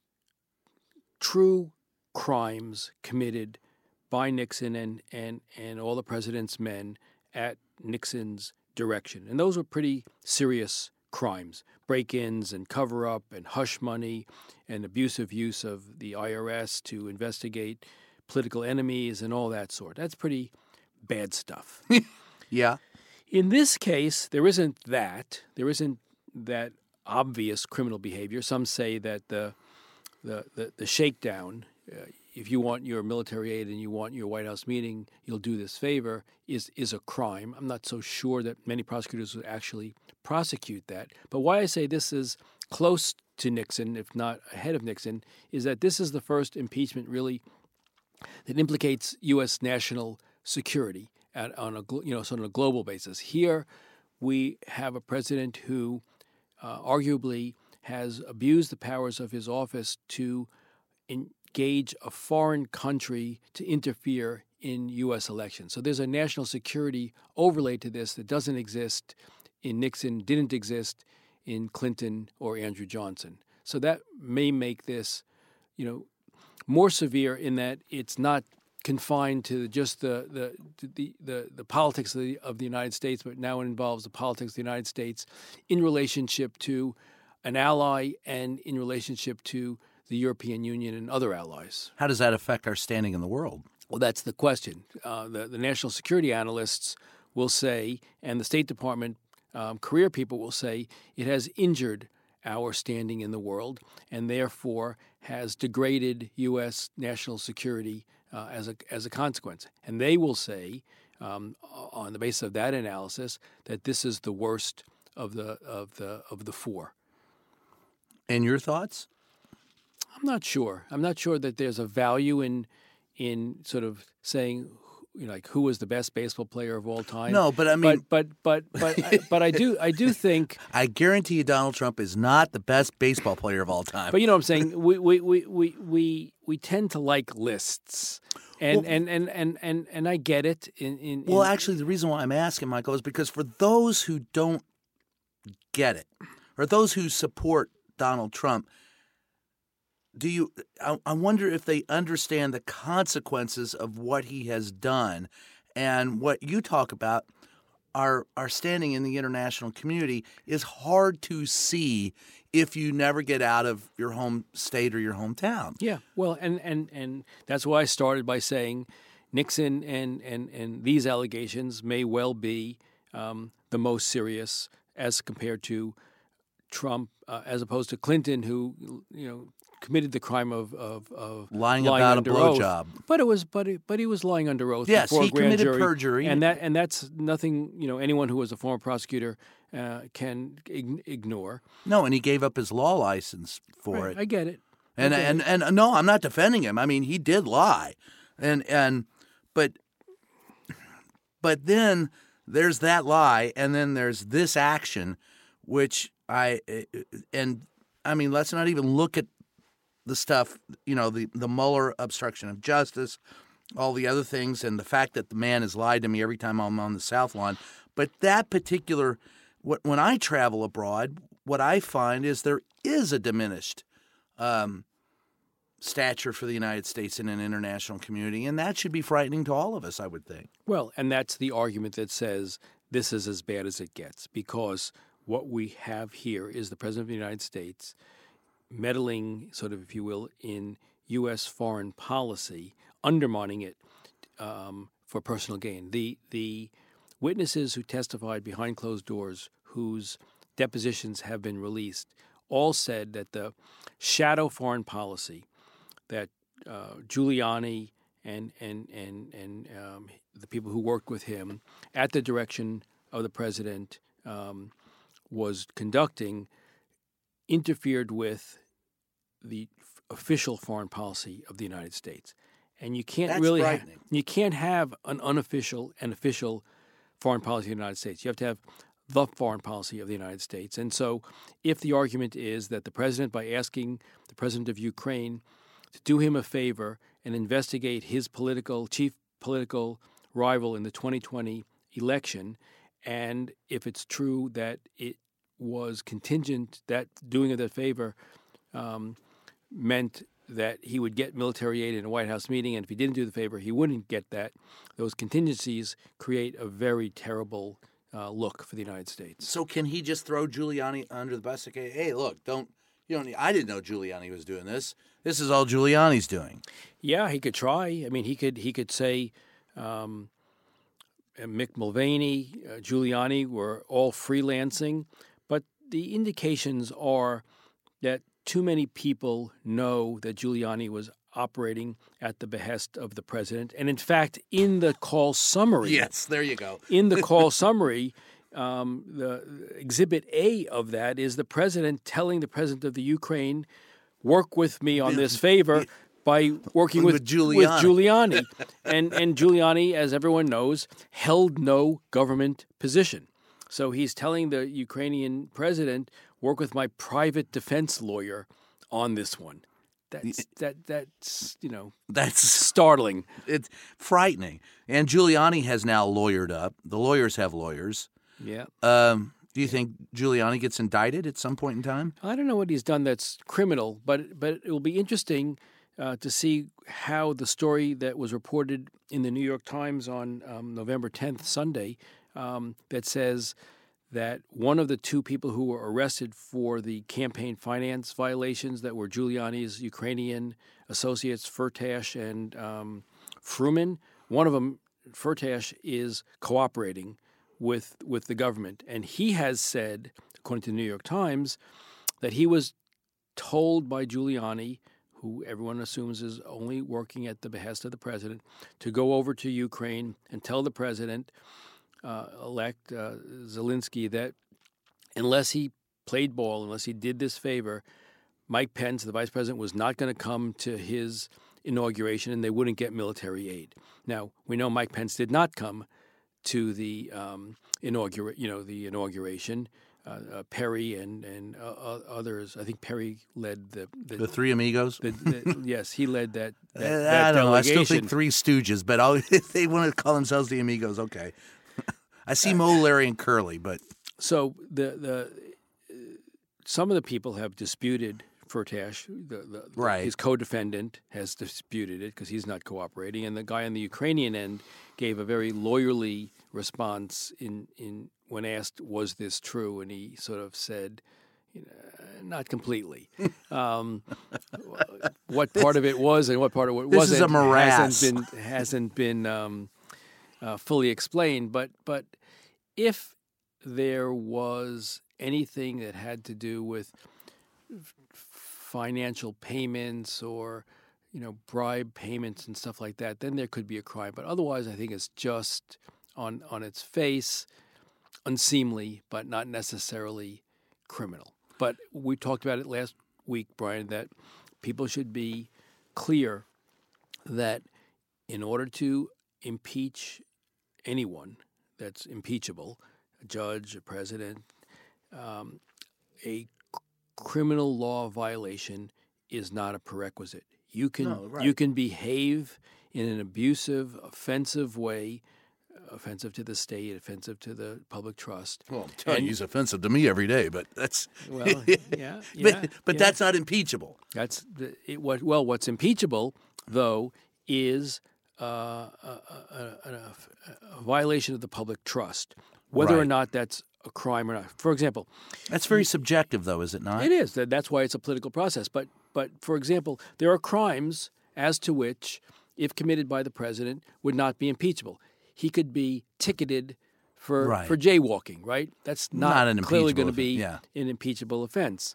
true crimes committed by Nixon and, and, and all the president's men at Nixon's direction. And those were pretty serious crimes, break-ins and cover-up and hush money and abusive use of the I R S to investigate political enemies and all that sort. That's pretty bad stuff. Yeah. In this case, there isn't that. There isn't that obvious criminal behavior. Some say that the the the, the shakedown, uh, if you want your military aid and you want your White House meeting, you'll do this favor, is is a crime. I'm not so sure that many prosecutors would actually prosecute that. But why I say this is close to Nixon, if not ahead of Nixon, is that this is the first impeachment really that implicates U S national security at, on a you know sort of a global basis. Here, we have a president who uh, arguably has abused the powers of his office to engage a foreign country to interfere in U S elections. So there's a national security overlay to this that doesn't exist in Nixon, didn't exist in Clinton or Andrew Johnson. So that may make this, you know, more severe in that it's not confined to just the the the the, the politics of the, of the United States, but now it involves the politics of the United States in relationship to an ally and in relationship to the European Union and other allies. How does that affect our standing in the world? Well, that's the question. Uh, the, the national security analysts will say, and the State Department um, career people will say, it has injured our standing in the world and therefore has degraded U S national security uh, as a as a consequence. And they will say, um, on the basis of that analysis, that this is the worst of the of the of the four. And your thoughts? I'm not sure. I'm not sure that there's a value in in sort of saying, you know, like who was the best baseball player of all time. No, but I mean, but but but but I, but I do I do think. I guarantee you, Donald Trump is not the best baseball player of all time. But you know what I'm saying? We we we we we, we tend to like lists, and well, and, and, and, and and I get it. In, in well, in, actually, the reason why I'm asking, Michael, is because for those who don't get it, or those who support Donald Trump, do you? I, I wonder if they understand the consequences of what he has done, and what you talk about. Our our standing in the international community is hard to see if you never get out of your home state or your hometown. Yeah, well, and and and that's why I started by saying Nixon and and and these allegations may well be um, the most serious as compared to Trump uh, as opposed to Clinton, who you know committed the crime of of, of lying, lying about under a blowjob. But it was but it, but he was lying under oath. Yes, before he a grand committed jury, perjury, and that and that's nothing. You know, anyone who was a former prosecutor uh, can ig- ignore. No, and he gave up his law license for Right, it. I get it. And I get and, it. and and no, I'm not defending him. I mean, he did lie, and and but but then there's that lie, and then there's this action, which I and I mean, let's not even look at the stuff, you know, the the Mueller obstruction of justice, all the other things, and the fact that the man has lied to me every time I'm on the South Lawn. But that particular, when I travel abroad, what I find is there is a diminished Um, stature for the United States in an international community, and that should be frightening to all of us, I would think. Well, and that's the argument that says this is as bad as it gets, because what we have here is the President of the United States meddling, sort of, if you will, in U S foreign policy, undermining it um, for personal gain. The the witnesses who testified behind closed doors, whose depositions have been released, all said that the shadow foreign policy that uh, Giuliani and and and and um, the people who worked with him at the direction of the president um, was conducting interfered with the f- official foreign policy of the United States, and you can't That's really ha- frightening. you can't have an unofficial and official foreign policy of the United States. You have to have the foreign policy of the United States. And so if the argument is that the president, by asking the president of Ukraine to do him a favor and investigate his political chief political rival in the twenty twenty election, and if it's true that it was contingent, that doing of that favor um, meant that he would get military aid in a White House meeting, and if he didn't do the favor, he wouldn't get that, those contingencies create a very terrible Uh, look for the United States. So can he just throw Giuliani under the bus? Okay, hey, look, don't you don't. I didn't know Giuliani was doing this. This is all Giuliani's doing. Yeah, he could try. I mean, he could he could say um, Mick Mulvaney, uh, Giuliani were all freelancing, but the indications are that too many people know that Giuliani was operating at the behest of the president. And in fact, in the call summary, Yes, there you go. in the call summary, um, the exhibit A of that is the president telling the president of the Ukraine, work with me on this favor by working with, With Giuliani. with Giuliani. and, and Giuliani, as everyone knows, held no government position. So he's telling the Ukrainian president, work with my private defense lawyer on this one. That's that that's you know That's startling. it's frightening. And Giuliani has now lawyered up. The lawyers have lawyers. Yeah. Um, do you think Giuliani gets indicted at some point in time? I don't know what he's done that's criminal, but but it will be interesting uh, to see how the story that was reported in the New York Times on um, November tenth, Sunday, um, that says that one of the two people who were arrested for the campaign finance violations that were Giuliani's Ukrainian associates, Firtash and um, Fruman, one of them, Firtash, is cooperating with with the government. And he has said, according to the New York Times, that he was told by Giuliani, who everyone assumes is only working at the behest of the president, to go over to Ukraine and tell the president Uh, elect uh, Zelensky that unless he played ball, unless he did this favor, Mike Pence, the vice president, was not going to come to his inauguration, and they wouldn't get military aid. Now we know Mike Pence did not come to the um, inaugura- you know, the inauguration. Uh, uh, Perry and and uh, others. I think Perry led the the, The Three Amigos? the, the yes, he led that. that, Uh, that I don't know. I still delegation. think Three Stooges, but I'll, if they want to call themselves the Amigos, okay. I see Mo, Larry, and Curly, but So the the some of the people have disputed Firtash, the, the, Right. his co-defendant has disputed it because he's not cooperating, and the guy on the Ukrainian end gave a very lawyerly response in, in when asked, "Was this true?" And he sort of said, you know, "Not completely." um, what part of it was and what part of it This wasn't is a morass. hasn't been hasn't been um, uh, fully explained. But but if there was anything that had to do with f- financial payments or, you know, bribe payments and stuff like that, then there could be a crime. But otherwise, I think it's just on on its face unseemly, but not necessarily criminal. But we talked about it last week, Brian, that people should be clear that in order to impeach anyone that's impeachable, a judge, a president, um, a c- criminal law violation is not a prerequisite. You can No, right. you can behave in an abusive, offensive way, offensive to the state, offensive to the public trust. Well, I'm telling And- you, he's offensive to me every day, but that's Well, yeah, yeah, but, but yeah. that's not impeachable. That's the, it, what. Well, what's impeachable though is uh, a, a, a, a violation of the public trust, whether or Right. not that's a crime or not. For example, That's very subjective, though, is it not? it is. That- That's why it's a political process. But, but for example, there are crimes as to which, if committed by the president, would not be impeachable. He could be ticketed for Right. for jaywalking, right? That's not, Not an clearly impeachable going to be offense, an impeachable offense.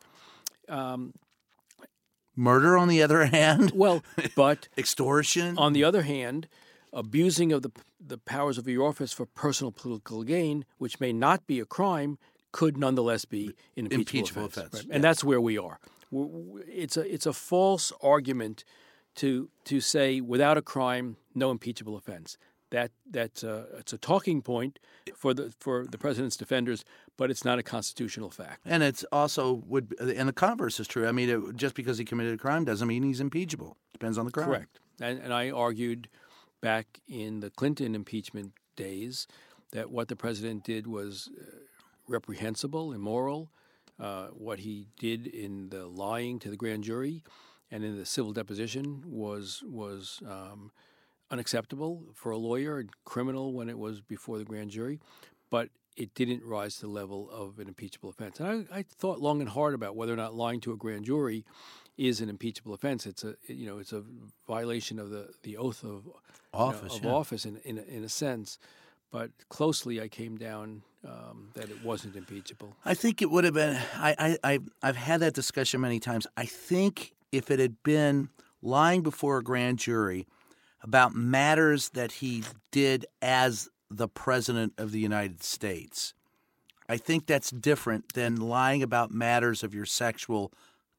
Murder, on the other hand, Well, but extortion. on the other hand, abusing of the the powers of your office for personal political gain, which may not be a crime, could nonetheless be an impeachable, Impeachable offense. offense, Right? And that's where we are. We're, we- it's a it's a false argument to to say without a crime, no impeachable offense. That that's a, it's a talking point for the for the president's defenders, but it's not a constitutional fact. And it's also would, and the converse is true. I mean, it, just because he committed a crime doesn't mean he's impeachable. Depends on the crime. Correct. And, and I argued back in the Clinton impeachment days that what the president did was uh, reprehensible, immoral. Uh, what he did in the lying to the grand jury and in the civil deposition was was um, unacceptable for a lawyer and criminal when it was before the grand jury. But it didn't rise to the level of an impeachable offense. And I, I thought long and hard about whether or not lying to a grand jury is an impeachable offense. It's a you know it's a violation of the, the oath of Office, you know, yeah. of office in in a, in a sense. But closely, I came down um, that it wasn't impeachable. I think it would have been. I, I, I, I've had that discussion many times. I think if it had been lying before a grand jury about matters that he did as the president of the United States, I think that's different than lying about matters of your sexual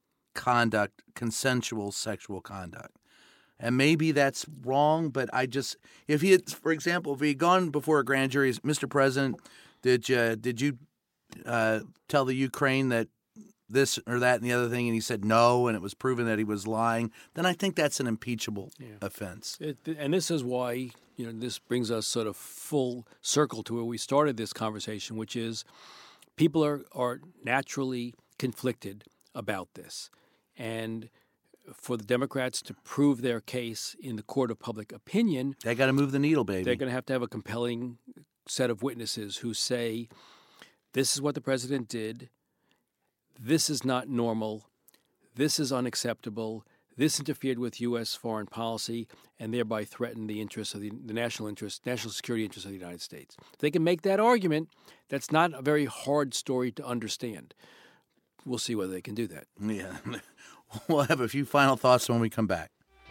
conduct, consensual sexual conduct. And maybe that's wrong, but I just, if he had, for example, if he had gone before a grand jury, Mister President, did you, did you uh, tell the Ukraine that this or that and the other thing, and he said no, and it was proven that he was lying, then I think that's an impeachable offense. It, and this is why, you know, this brings us sort of full circle to where we started this conversation, which is people are, are naturally conflicted about this. And for the Democrats to prove their case in the court of public opinion, They got to move the needle, baby. they're going to have to have a compelling set of witnesses who say, this is what the president did, this is not normal, this is unacceptable, this interfered with U S foreign policy and thereby threatened the interests of the, the national interest, national security interests of the United States. If they can make that argument, that's not a very hard story to understand. We'll see whether they can do that. Yeah. We'll have a few final thoughts when we come back.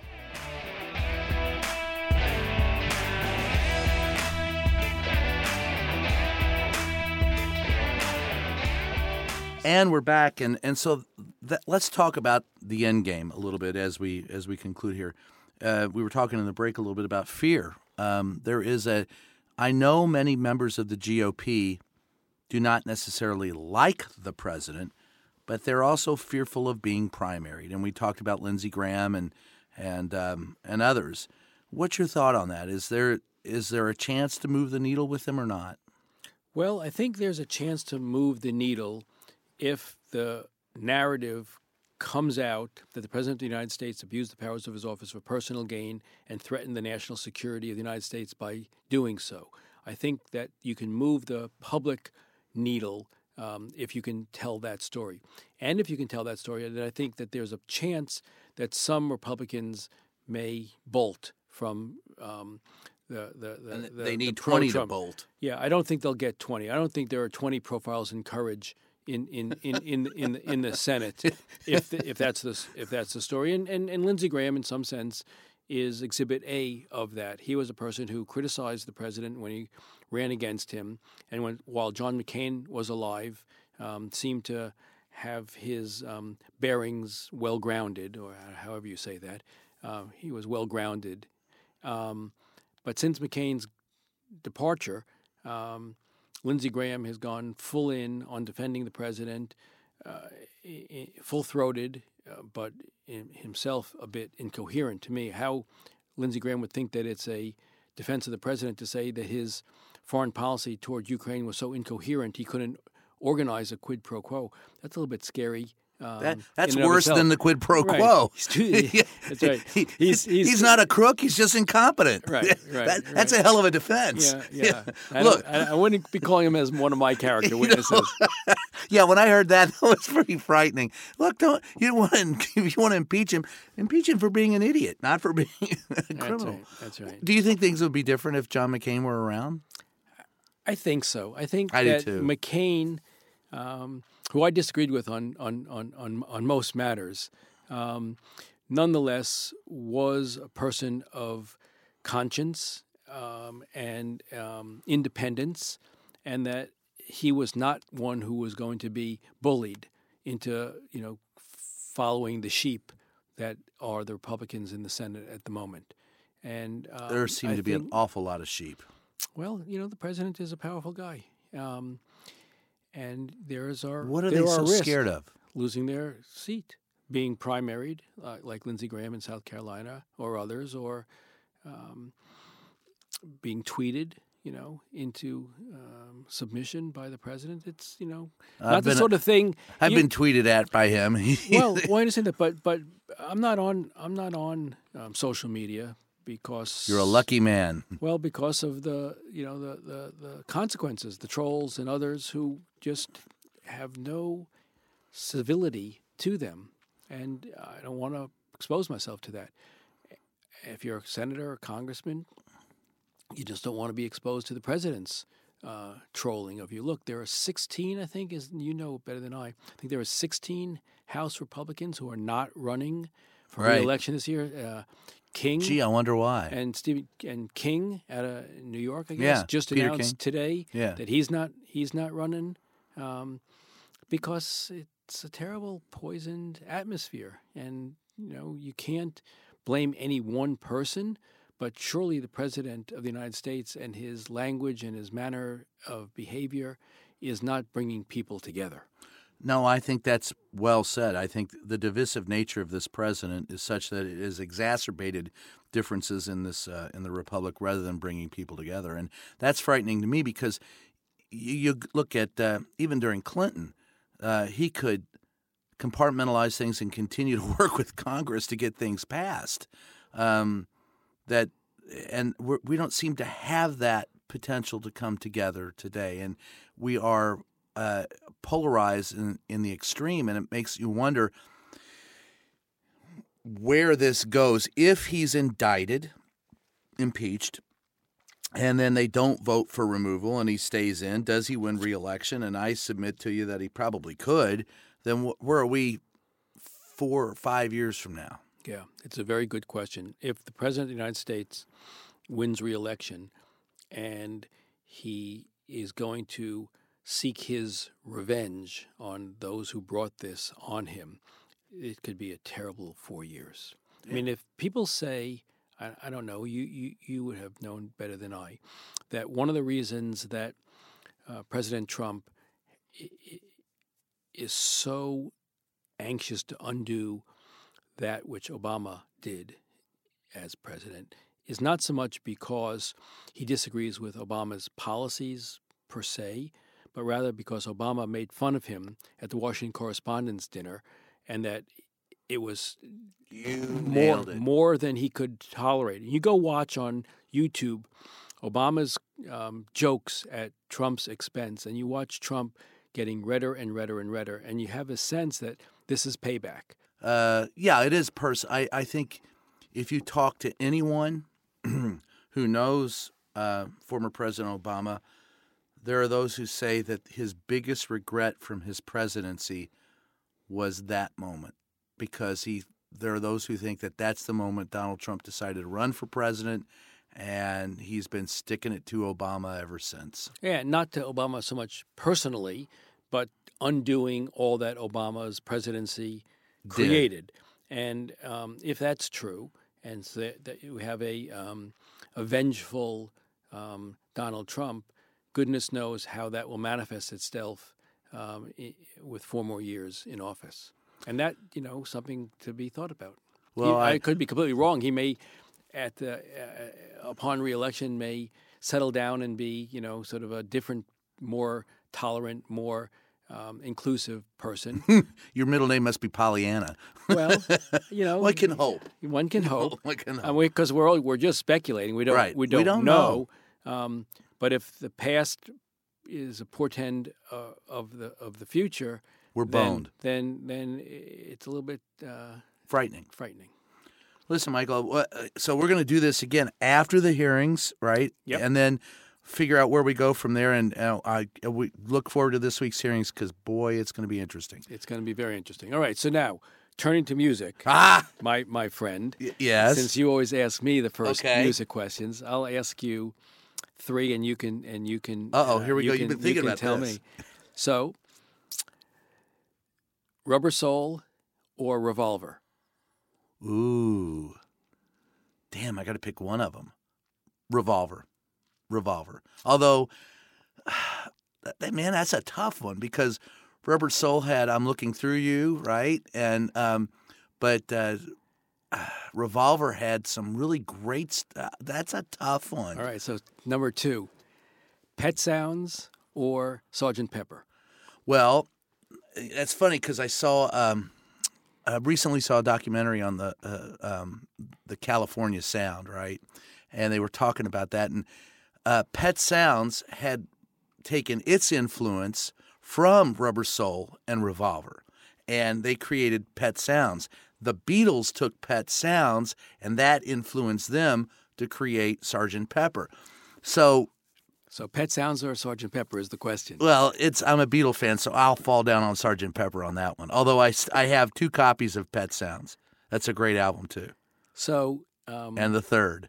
And we're back, and, and so that, let's talk about the end game a little bit as we as we conclude here. Uh, we were talking in the break a little bit about fear. Um, there is a, I know many members of the G O P do not necessarily like the president, but they're also fearful of being primaried. And we talked about Lindsey Graham and and um, and others. What's your thought on that? Is there is there a chance to move the needle with them or not? Well, I think there's a chance to move the needle if the narrative comes out that the President of the United States abused the powers of his office for personal gain and threatened the national security of the United States by doing so. I think that you can move the public needle um, if you can tell that story. And if you can tell that story, then I think that there's a chance that some Republicans may bolt from um, the, the, the, And the they the need twenty to pro-Trump. bolt. Yeah, I don't think they'll get twenty. I don't think there are twenty profiles in courage in in in in in, in the Senate, if the, if that's the if that's the story. And, and and Lindsey Graham, in some sense, is Exhibit A of that. He was a person who criticized the president when he ran against him, and when while John McCain was alive, um, seemed to have his um, bearings well grounded, or however you say that. Uh, he was well grounded. Um, but since McCain's departure, um, Lindsey Graham has gone full in on defending the president, uh, full-throated, uh, but in himself a bit incoherent to me. How Lindsey Graham would think that it's a defense of the president to say that his foreign policy toward Ukraine was so incoherent he couldn't organize a quid pro quo. That's a little bit scary. Um, that, that's in and of worse itself. than the quid pro Right. quo. He's too- that's right. He- He's, he's, he's not a crook. He's just incompetent. Right, right, That- That's right. a hell of a defense. Yeah, yeah. I, Look, don't- I, I wouldn't be calling him as one of my character witnesses. yeah, when I heard that, that was pretty frightening. Look, don't you want to if you want to impeach him? Impeach him for being an idiot, not for being a That's criminal. right. That's right. Do you think things would be different if John McCain were around? I think so. I think I do that too. McCain, um, who I disagreed with on on on on, on most matters, um, nonetheless was a person of conscience um, and um, independence, and that he was not one who was going to be bullied into, you know, following the sheep that are the Republicans in the Senate at the moment. And um, There seem I to be an think- awful lot of sheep. well, you know, the president is a powerful guy, um, and there's our What are there they so risks. scared of? Losing their seat, being primaried, uh, like Lindsey Graham in South Carolina or others, or um, being tweeted, you know, into um, submission by the president. It's, you know, I've not the been- sort of thing. I've you- been tweeted at by him. well, well, I understand that, but but I'm not on I'm not on um, social media because You're a lucky man. Well, because of the you know the, the, the consequences, the trolls and others who just have no civility to them, and I don't want to expose myself to that. If you're a senator or congressman, you just don't want to be exposed to the president's uh, trolling of you. Look, there are sixteen, I think, is you know better than I. I think there are sixteen House Republicans who are not running for Right. re-election this year. Uh, King. Gee, I wonder why. And Stephen and King out of New York, I guess, Yeah, just Peter announced King. today Yeah. that he's not he's not running um, because it's a terrible poisoned atmosphere, and you know you can't blame any one person, but surely the president of the United States and his language and his manner of behavior is not bringing people together. No, I think that's well said. I think the divisive nature of this president is such that it has exacerbated differences in this uh, in the republic rather than bringing people together, and that's frightening to me because you, you look at uh, even during Clinton, uh, he could compartmentalize things and continue to work with Congress to get things passed. Um, that and we're, we don't seem to have that potential to come together today, and we are. Uh, polarized in, in the extreme, and it makes you wonder where this goes. If he's indicted, impeached, and then they don't vote for removal and he stays in, does he win re-election? And I submit to you that he probably could. Then wh- where are we four or five years from now? Yeah, it's a very good question. If the president of the United States wins re-election and he is going to seek his revenge on those who brought this on him, it could be a terrible four years. Yeah. I mean, if people say, I, I don't know, you, you, you would have known better than I, that one of the reasons that uh, President Trump is so anxious to undo that which Obama did as president is not so much because he disagrees with Obama's policies per se, but rather because Obama made fun of him at the Washington Correspondents' Dinner, and that it was You more nailed it. more than he could tolerate. You go watch on YouTube Obama's um, jokes at Trump's expense, and you watch Trump getting redder and redder and redder, and you have a sense that this is payback. Uh, yeah, it is pers- I, I think if you talk to anyone who knows uh, former President Obama, there are those who say that his biggest regret from his presidency was that moment, because he. There are those who think that that's the moment Donald Trump decided to run for president, and he's been sticking it to Obama ever since. Yeah, not to Obama so much personally, but undoing all that Obama's presidency created. Did. And um, if that's true, and so that, that we have a, um, a vengeful um, Donald Trump, goodness knows how that will manifest itself um, I- with four more years in office. And that, you know, something to be thought about. Well, he, I, I could be completely wrong. He may, at the uh, upon reelection, may settle down and be, you know, sort of a different, more tolerant, more um, inclusive person. Your middle name must be Pollyanna. Well, you know, one can hope. One can hope. One can hope. Because we're all, we're just speculating. We don't Right. we don't, We don't know. Um, but if the past is a portend uh, of the of the future. We're then, boned. Then, then it's a little bit uh, frightening. Frightening. Listen, Michael. What, so we're going to do this again after the hearings, right? Yep. And then figure out where we go from there. And uh, I we look forward to this week's hearings because, boy, it's going to be interesting. It's going to be very interesting. All right. So now, turning to music, ah, my my friend. Y- yes. Since you always ask me the first okay. music questions, I'll ask you three, and you can and you can. Uh-oh, uh, here we you go. Can, You've been thinking you can about tell this. me. So. Rubber Soul or Revolver? Ooh. Damn, I got to pick one of them. Revolver. Revolver. Although, that, man, that's a tough one because Rubber Soul had I'm Looking Through You, right? And um, But uh, Revolver had some really great stuff. That's a tough one. All right, so number two, Pet Sounds or Sergeant Pepper? Well, that's funny because I saw um, I recently saw a documentary on the uh, um, the California Sound, right? And they were talking about that, and uh, Pet Sounds had taken its influence from Rubber Soul and Revolver, and they created Pet Sounds. The Beatles took Pet Sounds, and that influenced them to create Sergeant Pepper. So. So Pet Sounds or Sergeant Pepper is the question. Well, it's I'm a Beatle fan, so I'll fall down on Sergeant Pepper on that one. Although I, I have two copies of Pet Sounds. That's a great album, too. So, um, and the third.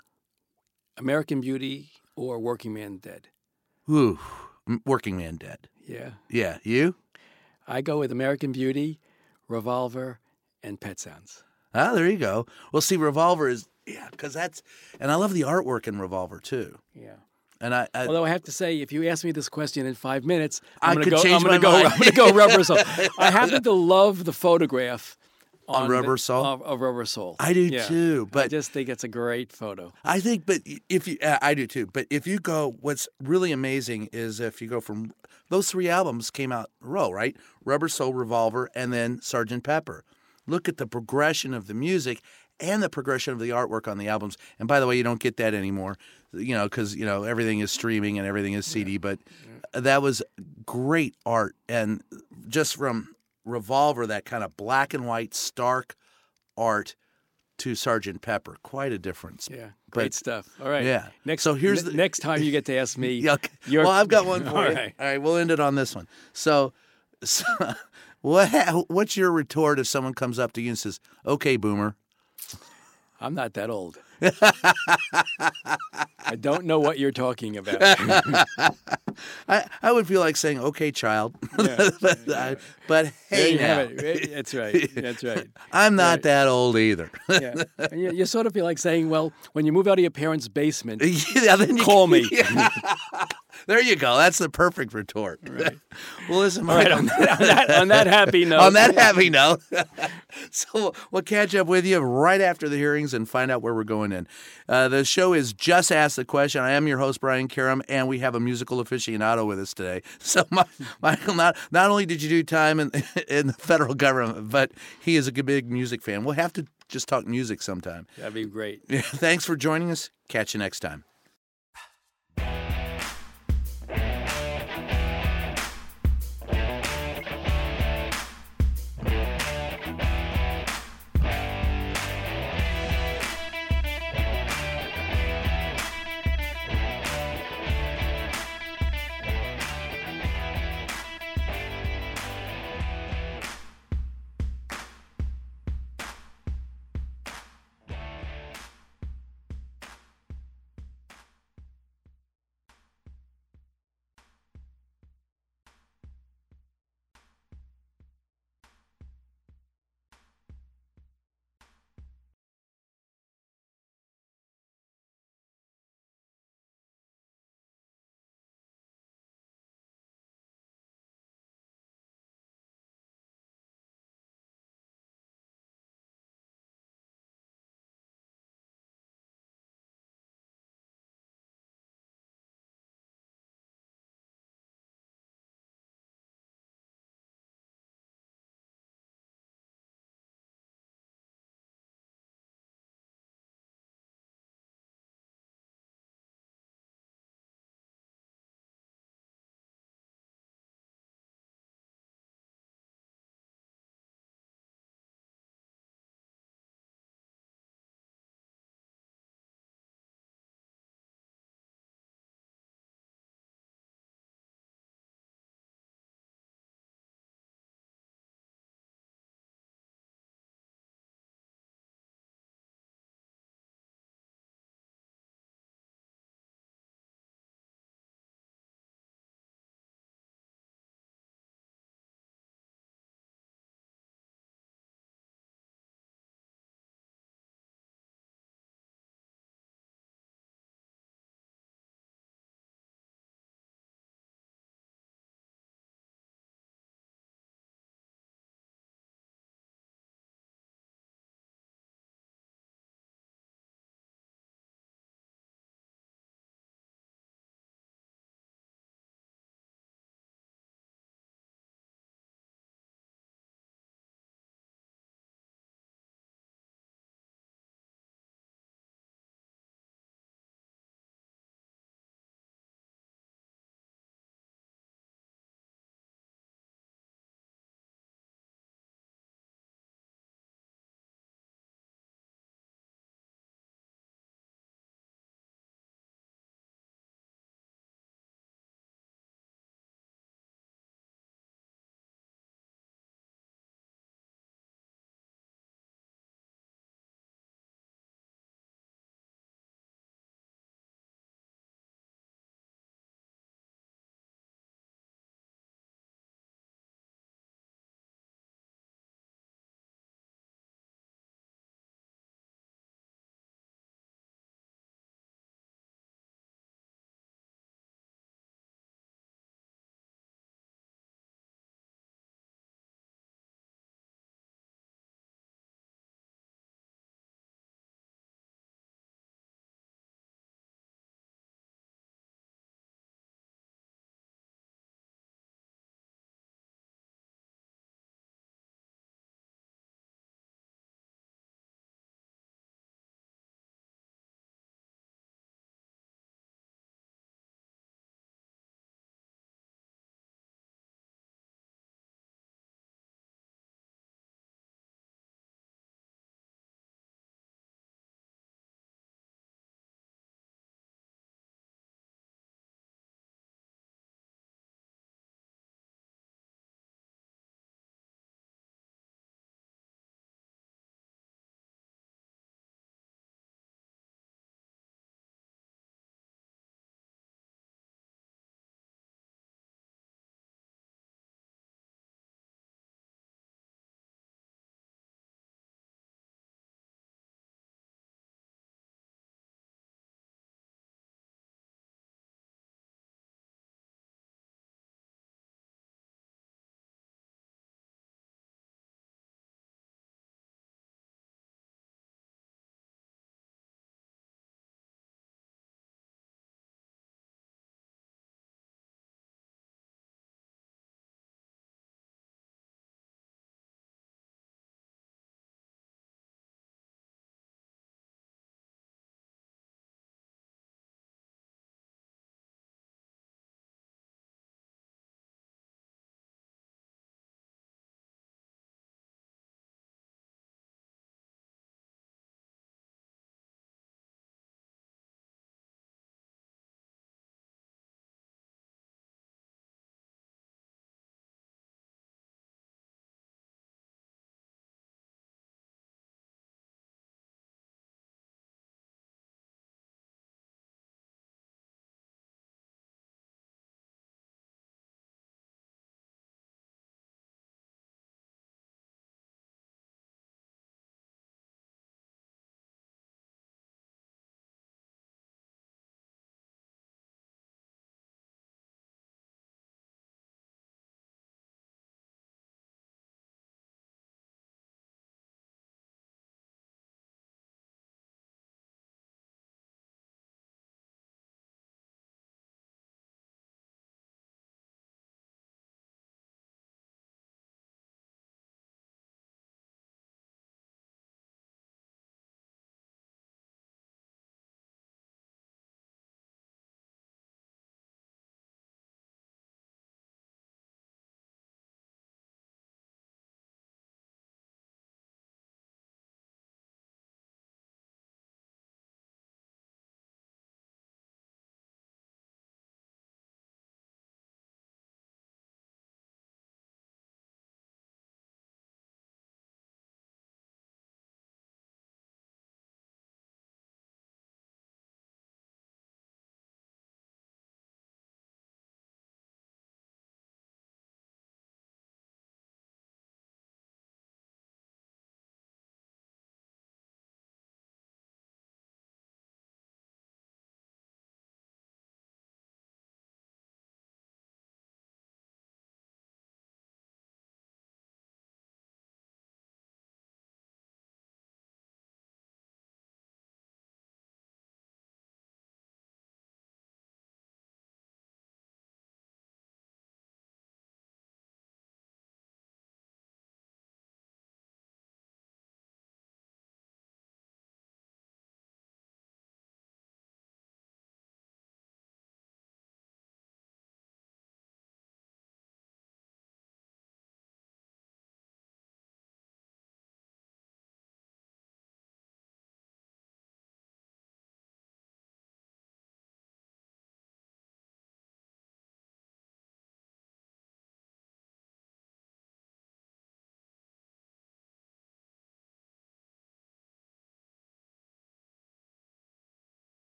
American Beauty or Working Man Dead? Ooh, Working Man Dead. Yeah. Yeah, you? I go with American Beauty, Revolver, and Pet Sounds. Ah, there you go. Well, see, Revolver is, yeah, because that's, and I love the artwork in Revolver, too. Yeah. And I, I, Although I have to say, if you ask me this question in five minutes, I'm I going to could go. change I'm going to my go. mind. I'm going to go Rubber Soul. I happen to love the photograph on, on Rubber the, Soul of, of Rubber Soul. I do yeah. too, but I just think it's a great photo. I think, but if you, uh, I do too. But if you go, what's really amazing is if you go from those three albums came out in a row, right? Rubber Soul, Revolver, and then Sergeant Pepper. Look at the progression of the music and the progression of the artwork on the albums. And by the way, you don't get that anymore, you know, because, you know, everything is streaming and everything is C D. Yeah. But yeah. that was great art. And just from Revolver, that kind of black and white, stark art to Sergeant Pepper, quite a difference. Yeah, great but, stuff. All right. Yeah. Next, so here's n- the next time you get to ask me. yeah, okay. Your... Well, I've got one for All you. Right. All right, we'll end it on this one. So, so what? What's your retort if someone comes up to you and says, "Okay, Boomer"? I'm not that old. I don't know what you're talking about. I, I would feel like saying, "Okay, child," Yeah, but, yeah. I, but hey, you now. have it. That's right. That's right. I'm not right. that old either. Yeah. And you, you sort of feel like saying, "Well, when you move out of your parents' basement, yeah, then you call can, me." Yeah. There you go. That's the perfect retort. Right. Well, listen, All right, on that, on, that, on that happy note. On that happy note. So we'll catch up with you right after the hearings and find out where we're going in. Uh, the show is Just Ask the Question. I am your host, Brian Karam, and we have a musical aficionado with us today. So, my, Michael, not not only did you do time in, in the federal government, but he is a big music fan. We'll have to just talk music sometime. That'd be great. Thanks for joining us. Catch you next time.